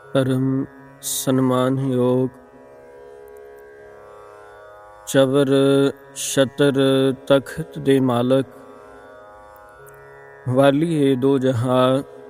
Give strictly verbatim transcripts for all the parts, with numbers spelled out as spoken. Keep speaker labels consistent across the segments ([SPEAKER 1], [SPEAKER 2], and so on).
[SPEAKER 1] परम सन्मानयोग चवर छतर तख्त दे मालक वालीए दो जहां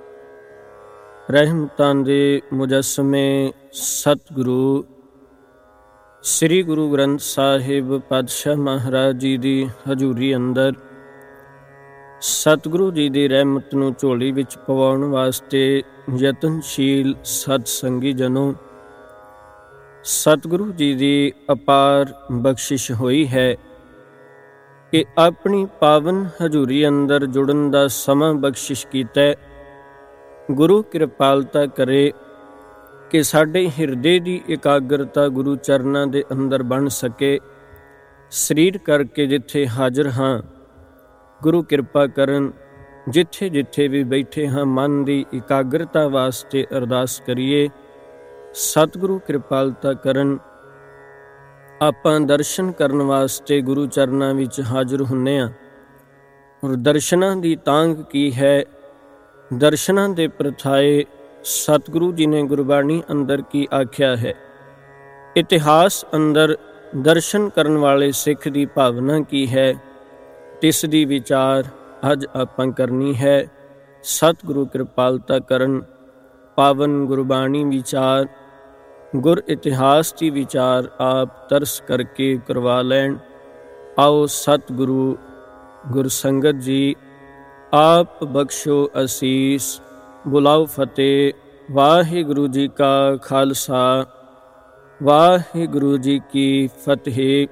[SPEAKER 1] रहमतां दे मुजस्समे सतगुरु श्री गुरु ग्रंथ साहिब पातशाह महाराज जी ਦੀ ਹਜ਼ੂਰੀ ਅੰਦਰ ਸਤਿਗੁਰੂ ਜੀ ਦੀ ਰਹਿਮਤ ਨੂੰ ਝੋਲੀ ਵਿੱਚ ਪਵਾਉਣ ਵਾਸਤੇ ਯਤਨਸ਼ੀਲ ਸਤ ਸੰਗੀ ਜਨੋ, ਸਤਿਗੁਰੂ ਜੀ ਦੀ ਅਪਾਰ ਬਖਸ਼ਿਸ਼ ਹੋਈ ਹੈ ਕਿ ਆਪਣੀ ਪਾਵਨ ਹਜ਼ੂਰੀ ਅੰਦਰ ਜੁੜਨ ਦਾ ਸਮਾਂ ਬਖਸ਼ਿਸ਼ ਕੀਤਾ। ਗੁਰੂ ਕਿਰਪਾਲਤਾ ਕਰੇ ਕਿ ਸਾਡੇ ਹਿਰਦੇ ਦੀ ਇਕਾਗਰਤਾ ਗੁਰੂ ਚਰਨਾਂ ਦੇ ਅੰਦਰ ਬਣ ਸਕੇ। ਸਰੀਰ ਕਰਕੇ ਜਿੱਥੇ ਹਾਜ਼ਰ ਹਾਂ, ਗੁਰੂ ਕਿਰਪਾ ਕਰਨ ਜਿੱਥੇ ਜਿੱਥੇ ਵੀ ਬੈਠੇ ਹਾਂ ਮਨ ਦੀ ਇਕਾਗਰਤਾ ਵਾਸਤੇ ਅਰਦਾਸ ਕਰੀਏ। ਸਤਿਗੁਰੂ ਕਿਰਪਾਲਤਾ ਕਰਨ ਆਪਾਂ ਦਰਸ਼ਨ ਕਰਨ ਵਾਸਤੇ ਗੁਰੂ ਚਰਨਾਂ ਵਿੱਚ ਹਾਜ਼ਰ ਹੁੰਦੇ ਹਾਂ। ਔਰ ਦਰਸ਼ਨਾਂ ਦੀ ਤਾਂਘ ਕੀ ਹੈ, ਦਰਸ਼ਨਾਂ ਦੇ ਪ੍ਰਥਾਏ ਸਤਿਗੁਰੂ ਜੀ ਨੇ ਗੁਰਬਾਣੀ ਅੰਦਰ ਕੀ ਆਖਿਆ ਹੈ, ਇਤਿਹਾਸ ਅੰਦਰ ਦਰਸ਼ਨ ਕਰਨ ਵਾਲੇ ਸਿੱਖ ਦੀ ਭਾਵਨਾ ਕੀ ਹੈ, ਤਿਸ ਦੀ ਵਿਚਾਰ ਅੱਜ ਆਪਾਂ ਕਰਨੀ ਹੈ। ਸਤਿਗੁਰੂ ਕਿਰਪਾਲਤਾ ਕਰਨ ਪਾਵਨ ਗੁਰਬਾਣੀ ਵਿਚਾਰ ਗੁਰ ਇਤਿਹਾਸ ਦੀ ਵਿਚਾਰ ਆਪ ਤਰਸ ਕਰਕੇ ਕਰਵਾ ਲੈਣ। ਆਓ ਸਤਿਗੁਰੂ ਗੁਰ ਸੰਗਤ ਜੀ ਆਪ ਬਖਸ਼ੋ ਅਸੀਸ, ਬੁਲਾਓ ਫਤਿਹ। ਵਾਹਿਗੁਰੂ ਜੀ ਕਾ ਖਾਲਸਾ, ਵਾਹਿਗੁਰੂ ਜੀ ਕੀ ਫਤਿਹ।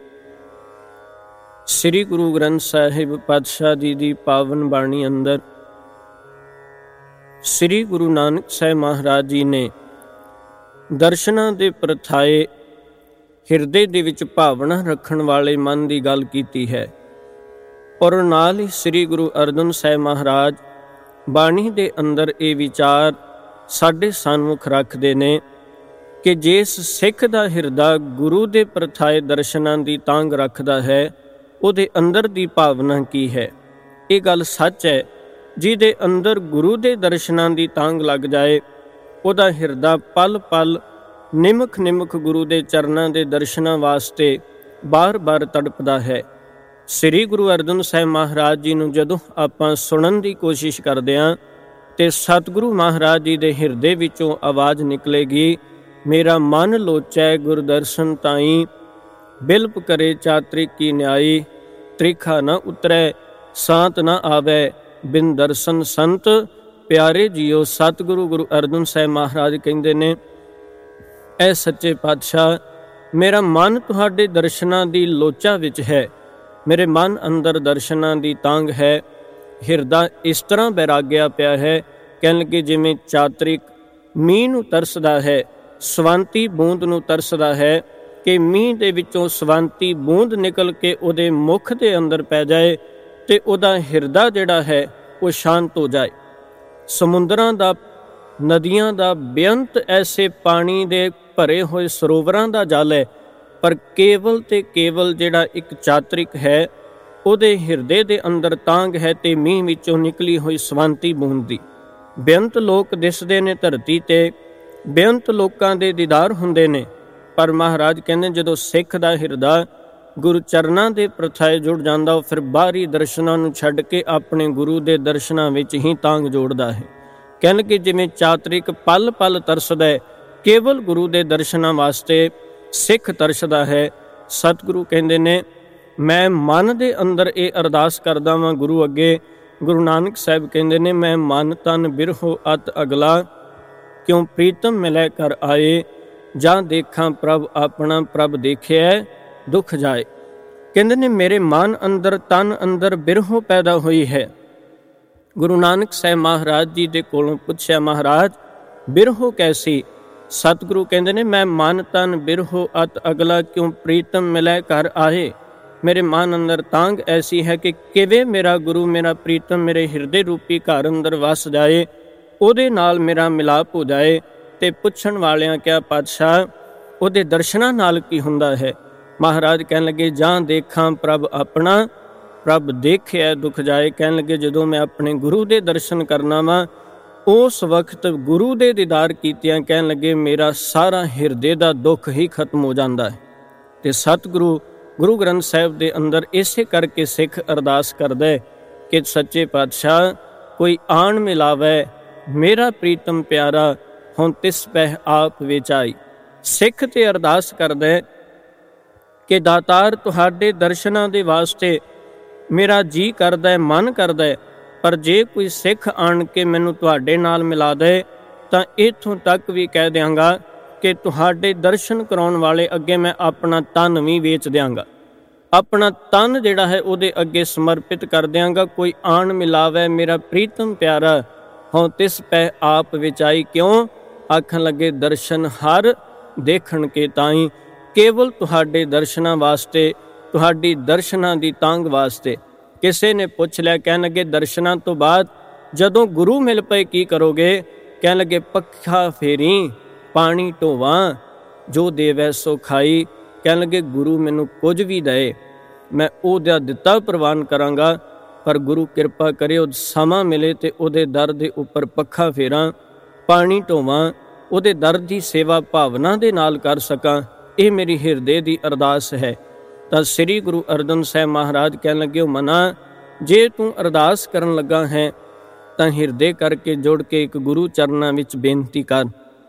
[SPEAKER 1] ਸ੍ਰੀ ਗੁਰੂ ਗ੍ਰੰਥ ਸਾਹਿਬ ਪਾਤਸ਼ਾਹ ਜੀ ਦੀ ਪਾਵਨ ਬਾਣੀ ਅੰਦਰ ਸ੍ਰੀ ਗੁਰੂ ਨਾਨਕ ਸਾਹਿਬ ਮਹਾਰਾਜ ਜੀ ਨੇ ਦਰਸ਼ਨਾਂ ਦੇ ਪ੍ਰਥਾਏ ਹਿਰਦੇ ਦੇ ਵਿੱਚ ਭਾਵਨਾ ਰੱਖਣ ਵਾਲੇ ਮਨ ਦੀ ਗੱਲ ਕੀਤੀ ਹੈ। ਔਰ ਨਾਲ ਹੀ ਸ੍ਰੀ ਗੁਰੂ ਅਰਜਨ ਸਾਹਿਬ ਮਹਾਰਾਜ ਬਾਣੀ ਦੇ ਅੰਦਰ ਇਹ ਵਿਚਾਰ ਸਾਡੇ ਸਨਮੁਖ ਰੱਖਦੇ ਨੇ ਕਿ ਜਿਸ ਸਿੱਖ ਦਾ ਹਿਰਦਾ ਗੁਰੂ ਦੇ ਪ੍ਰਥਾਏ ਦਰਸ਼ਨਾਂ ਦੀ ਤਾਂਘ ਰੱਖਦਾ ਹੈ, ਉਹਦੇ ਅੰਦਰ ਦੀ ਭਾਵਨਾ ਕੀ ਹੈ। ਇਹ ਗੱਲ ਸੱਚ ਹੈ, ਜਿਹਦੇ ਅੰਦਰ ਗੁਰੂ ਦੇ ਦਰਸ਼ਨਾਂ ਦੀ ਤਾਂਘ ਲੱਗ ਜਾਏ, ਉਹਦਾ ਹਿਰਦਾ ਪਲ ਪਲ ਨਿਮਖ ਨਿਮਖ ਗੁਰੂ ਦੇ ਚਰਨਾਂ ਦੇ ਦਰਸ਼ਨਾਂ ਵਾਸਤੇ ਬਾਰ-ਬਾਰ ਤੜਪਦਾ ਹੈ। ਸ੍ਰੀ ਗੁਰੂ ਅਰਜਨ ਸਾਹਿਬ ਮਹਾਰਾਜ ਜੀ ਨੂੰ ਜਦੋਂ ਆਪਾਂ ਸੁਣਨ ਦੀ ਕੋਸ਼ਿਸ਼ ਕਰਦੇ ਹਾਂ ਤੇ ਸਤਿਗੁਰੂ ਮਹਾਰਾਜ ਜੀ ਦੇ ਹਿਰਦੇ ਵਿੱਚੋਂ ਆਵਾਜ਼ ਨਿਕਲੇਗੀ, ਮੇਰਾ ਮਨ ਲੋਚੈ ਗੁਰਦਰਸ਼ਨ ਤਾਈ, ਬਿਲਪ ਕਰੇ ਚਾਤ੍ਰਿਕ ਕੀ ਨਿਆਈ, ਤ੍ਰਿਖਾ ਨਾ ਉਤਰੈ ਸਾਂਤ ਨਾ ਆਵੈ, ਬਿਨ ਦਰਸ਼ਨ ਸੰਤ ਪਿਆਰੇ ਜੀਓ। ਸਤਿਗੁਰੂ ਗੁਰੂ ਅਰਜਨ ਸਾਹਿਬ ਮਹਾਰਾਜ ਕਹਿੰਦੇ ਨੇ, ਐ ਸੱਚੇ ਪਾਤਸ਼ਾਹ, ਮੇਰਾ ਮਨ ਤੁਹਾਡੇ ਦਰਸ਼ਨਾਂ ਦੀ ਲੋਚਾ ਵਿੱਚ ਹੈ, ਮੇਰੇ ਮਨ ਅੰਦਰ ਦਰਸ਼ਨਾਂ ਦੀ ਤਾਂਘ ਹੈ। ਹਿਰਦਾ ਇਸ ਤਰ੍ਹਾਂ ਬੈਰਾਗਿਆ ਪਿਆ ਹੈ, ਕਹਿਣ ਲੱਗੇ ਜਿਵੇਂ ਚਾਤ੍ਰਿਕ ਮੀਂਹ ਨੂੰ ਤਰਸਦਾ ਹੈ, ਸਵੰਤੀ ਬੂੰਦ ਨੂੰ ਤਰਸਦਾ ਹੈ ਕਿ ਮੀਂਹ ਦੇ ਵਿੱਚੋਂ ਸਵੰਤੀ ਬੂੰਦ ਨਿਕਲ ਕੇ ਉਹਦੇ ਮੁੱਖ ਦੇ ਅੰਦਰ ਪੈ ਜਾਏ ਤੇ ਉਹਦਾ ਹਿਰਦਾ ਜਿਹੜਾ ਹੈ ਉਹ ਸ਼ਾਂਤ ਹੋ ਜਾਏ। ਸਮੁੰਦਰਾਂ ਦਾ, ਨਦੀਆਂ ਦਾ ਬੇਅੰਤ ਐਸੇ ਪਾਣੀ ਦੇ ਭਰੇ ਹੋਏ ਸਰੋਵਰਾਂ ਦਾ ਜਲ ਹੈ, ਪਰ ਕੇਵਲ ਤੇ ਕੇਵਲ ਜਿਹੜਾ ਇੱਕ ਚਾਤ੍ਰਿਕ ਹੈ ਉਹਦੇ ਹਿਰਦੇ ਦੇ ਅੰਦਰ ਤਾਂਘ ਹੈ ਤੇ ਮੀਂਹ ਵਿੱਚੋਂ ਨਿਕਲੀ ਹੋਈ ਸਵੰਤੀ ਬੂੰਦ ਦੀ। ਬੇਅੰਤ ਲੋਕ ਦਿਸਦੇ ਨੇ ਧਰਤੀ ਤੇ, ਬੇਅੰਤ ਲੋਕਾਂ ਦੇ ਦੀਦਾਰ ਹੁੰਦੇ ਨੇ, ਪਰ ਮਹਾਰਾਜ ਕਹਿੰਦੇ ਜਦੋਂ ਸਿੱਖ ਦਾ ਹਿਰਦਾ ਗੁਰੂ ਚਰਨਾਂ ਦੇ ਪ੍ਰਥਾਏ ਜੁੜ ਜਾਂਦਾ, ਉਹ ਫਿਰ ਬਾਹਰੀ ਦਰਸ਼ਨਾਂ ਨੂੰ ਛੱਡ ਕੇ ਆਪਣੇ ਗੁਰੂ ਦੇ ਦਰਸ਼ਨਾਂ ਵਿੱਚ ਹੀ ਤਾਂਘ ਜੋੜਦਾ ਹੈ। ਕਹਿਣ ਕਿ ਜਿਵੇਂ ਚਾਤ੍ਰਿਕ ਪਲ ਪਲ ਤਰਸਦਾ ਹੈ, ਕੇਵਲ ਗੁਰੂ ਦੇ ਦਰਸ਼ਨਾਂ ਵਾਸਤੇ ਸਿੱਖ ਤਰਸਦਾ ਹੈ। ਸਤਿਗੁਰੂ ਕਹਿੰਦੇ ਨੇ, ਮੈਂ ਮਨ ਦੇ ਅੰਦਰ ਇਹ ਅਰਦਾਸ ਕਰਦਾ ਵਾਂ ਗੁਰੂ ਅੱਗੇ। ਗੁਰੂ ਨਾਨਕ ਸਾਹਿਬ ਕਹਿੰਦੇ ਨੇ, ਮੈਂ ਮਨ ਤਨ ਬਿਰਹੋ ਅਤ ਅਗਲਾ, ਕਿਉਂ ਪ੍ਰੀਤਮ ਮਿਲੈ ਕਰ ਆਏ, ਜਾਂ ਦੇਖਾਂ ਪ੍ਰਭ ਆਪਣਾ, ਪ੍ਰਭ ਦੇਖਿਆ ਦੁੱਖ ਜਾਏ। ਕਹਿੰਦੇ ਨੇ ਮੇਰੇ ਮਨ ਅੰਦਰ ਤਨ ਅੰਦਰ ਬਿਰਹੋ ਪੈਦਾ ਹੋਈ ਹੈ। ਗੁਰੂ ਨਾਨਕ ਸਾਹਿਬ ਮਹਾਰਾਜ ਜੀ ਦੇ ਕੋਲੋਂ ਪੁੱਛਿਆ, ਮਹਾਰਾਜ ਬਿਰਹੋ ਕੈਸੀ? ਸਤਿਗੁਰੂ ਕਹਿੰਦੇ ਨੇ, ਮੈਂ ਮਨ ਤਨ ਬਿਰਹੋ ਅਤ ਅਗਲਾ, ਕਿਉਂ ਪ੍ਰੀਤਮ ਮਿਲੈ ਕਰ ਆਏ। ਮੇਰੇ ਮਨ ਅੰਦਰ ਤਾਂਘ ਐਸੀ ਹੈ ਕਿ ਕਿਵੇਂ ਮੇਰਾ ਗੁਰੂ, ਮੇਰਾ ਪ੍ਰੀਤਮ ਮੇਰੇ ਹਿਰਦੇ ਰੂਪੀ ਘਰ ਅੰਦਰ ਵਸ ਜਾਏ, ਉਹਦੇ ਨਾਲ ਮੇਰਾ ਮਿਲਾਪ ਹੋ ਜਾਏ। ਤੇ ਪੁੱਛਣ ਵਾਲਿਆਂ ਕਿਹਾ, ਪਾਤਸ਼ਾਹ ਉਹਦੇ ਦਰਸ਼ਨਾਂ ਨਾਲ ਕੀ ਹੁੰਦਾ ਹੈ? ਮਹਾਰਾਜ ਕਹਿਣ ਲੱਗੇ, ਜਾਂ ਦੇਖਾਂ ਪ੍ਰਭ ਆਪਣਾ, ਪ੍ਰਭ ਦੇਖਿਆ ਦੁੱਖ ਜਾਏ। ਕਹਿਣ ਲੱਗੇ ਜਦੋਂ ਮੈਂ ਆਪਣੇ ਗੁਰੂ ਦੇ ਦਰਸ਼ਨ ਕਰਨਾ ਵਾ, ਉਸ ਵਕਤ ਗੁਰੂ ਦੇ ਦੀਦਾਰ ਕੀਤਿਆਂ ਕਹਿਣ ਲੱਗੇ ਮੇਰਾ ਸਾਰਾ ਹਿਰਦੇ ਦਾ ਦੁੱਖ ਹੀ ਖਤਮ ਹੋ ਜਾਂਦਾ ਹੈ। ਤੇ ਸਤਿਗੁਰੂ ਗੁਰੂ ਗ੍ਰੰਥ ਸਾਹਿਬ ਦੇ ਅੰਦਰ ਇਸੇ ਕਰਕੇ ਸਿੱਖ ਅਰਦਾਸ ਕਰਦਾ ਹੈ ਕਿ ਸੱਚੇ ਪਾਤਸ਼ਾਹ ਕੋਈ ਆਣ ਮਿਲਾਵੇ ਮੇਰਾ ਪ੍ਰੀਤਮ ਪਿਆਰਾ, ਹੁਣ ਤਿਸ ਪਹਿ ਆਪ ਵਿਚਾਈ। ਸਿੱਖ ਤੇ ਅਰਦਾਸ ਕਰਦਾ ਹੈ ਕਿ ਦਾਤਾਰ ਤੁਹਾਡੇ ਦਰਸ਼ਨਾਂ ਦੇ ਵਾਸਤੇ ਮੇਰਾ ਜੀ ਕਰਦਾ ਹੈ, ਮਨ ਕਰਦਾ ਹੈ, ਪਰ ਜੇ ਕੋਈ ਸਿੱਖ ਆਣ ਕੇ ਮੈਨੂੰ ਤੁਹਾਡੇ ਨਾਲ ਮਿਲਾ ਦੇ ਤਾਂ ਇੱਥੋਂ ਤੱਕ ਵੀ ਕਹਿ ਦਿਆਂਗਾ ਕਿ ਤੁਹਾਡੇ ਦਰਸ਼ਨ ਕਰਾਉਣ ਵਾਲੇ ਅੱਗੇ ਮੈਂ ਆਪਣਾ ਤਨ ਵੀ ਵੇਚ ਦਿਆਂਗਾ, ਆਪਣਾ ਤਨ ਜਿਹੜਾ ਹੈ ਉਹਦੇ ਅੱਗੇ ਸਮਰਪਿਤ ਕਰ ਦਿਆਂਗਾ। ਕੋਈ ਆਣ ਮਿਲਾਵੇ ਮੇਰਾ ਪ੍ਰੀਤਮ ਪਿਆਰਾ, ਹੁਣ ਤਿਸ ਪੈ ਆਪ ਵਿਚਾਈ। ਕਿਉਂ? ਆਖਣ ਲੱਗੇ ਦਰਸ਼ਨ ਹਰ ਦੇਖਣ ਕੇ ਤਾਈ, ਕੇਵਲ ਤੁਹਾਡੇ ਦਰਸ਼ਨਾਂ ਵਾਸਤੇ, ਤੁਹਾਡੀ ਦਰਸ਼ਨਾਂ ਦੀ ਤਾਂਘ ਵਾਸਤੇ। ਕਿਸੇ ਨੇ ਪੁੱਛ ਲਿਆ, ਕਹਿਣ ਲੱਗੇ ਦਰਸ਼ਨਾਂ ਤੋਂ ਬਾਅਦ ਜਦੋਂ ਗੁਰੂ ਮਿਲ ਪਏ ਕੀ ਕਰੋਗੇ? ਕਹਿਣ ਲੱਗੇ ਪੱਖਾ ਫੇਰੀ ਪਾਣੀ ਢੋਵਾਂ, ਜੋ ਦੇਵੈ ਸੋ ਖਾਈ। ਕਹਿਣ ਲੱਗੇ ਗੁਰੂ ਮੈਨੂੰ ਕੁਝ ਵੀ ਦਏ ਮੈਂ ਉਹਦਾ ਦਿੱਤਾ ਪ੍ਰਵਾਨ ਕਰਾਂਗਾ, ਪਰ ਗੁਰੂ ਕਿਰਪਾ ਕਰੇ ਉਹ ਸਮਾਂ ਮਿਲੇ ਤੇ ਉਹਦੇ ਦਰ ਦੇ ਉੱਪਰ ਪੱਖਾ ਫੇਰਾਂ, ਪਾਣੀ ਢੋਵਾਂ, ਉਹਦੇ ਦਰ ਦੀ ਸੇਵਾ ਭਾਵਨਾ ਦੇ ਨਾਲ ਕਰ ਸਕਾਂ। ਇਹ ਮੇਰੀ ਹਿਰਦੇ ਦੀ ਅਰਦਾਸ ਹੈ। ਤਾਂ ਸ੍ਰੀ ਗੁਰੂ ਅਰਜਨ ਸਾਹਿਬ ਮਹਾਰਾਜ ਕਹਿਣ ਲੱਗੇ ਉਹ ਮਨਾ, ਜੇ ਤੂੰ ਅਰਦਾਸ ਕਰਨ ਲੱਗਾ ਹੈ ਤਾਂ ਹਿਰਦੇ ਕਰਕੇ ਜੁੜ ਕੇ ਇੱਕ ਗੁਰੂ ਚਰਨਾਂ ਵਿੱਚ ਬੇਨਤੀ ਕਰ।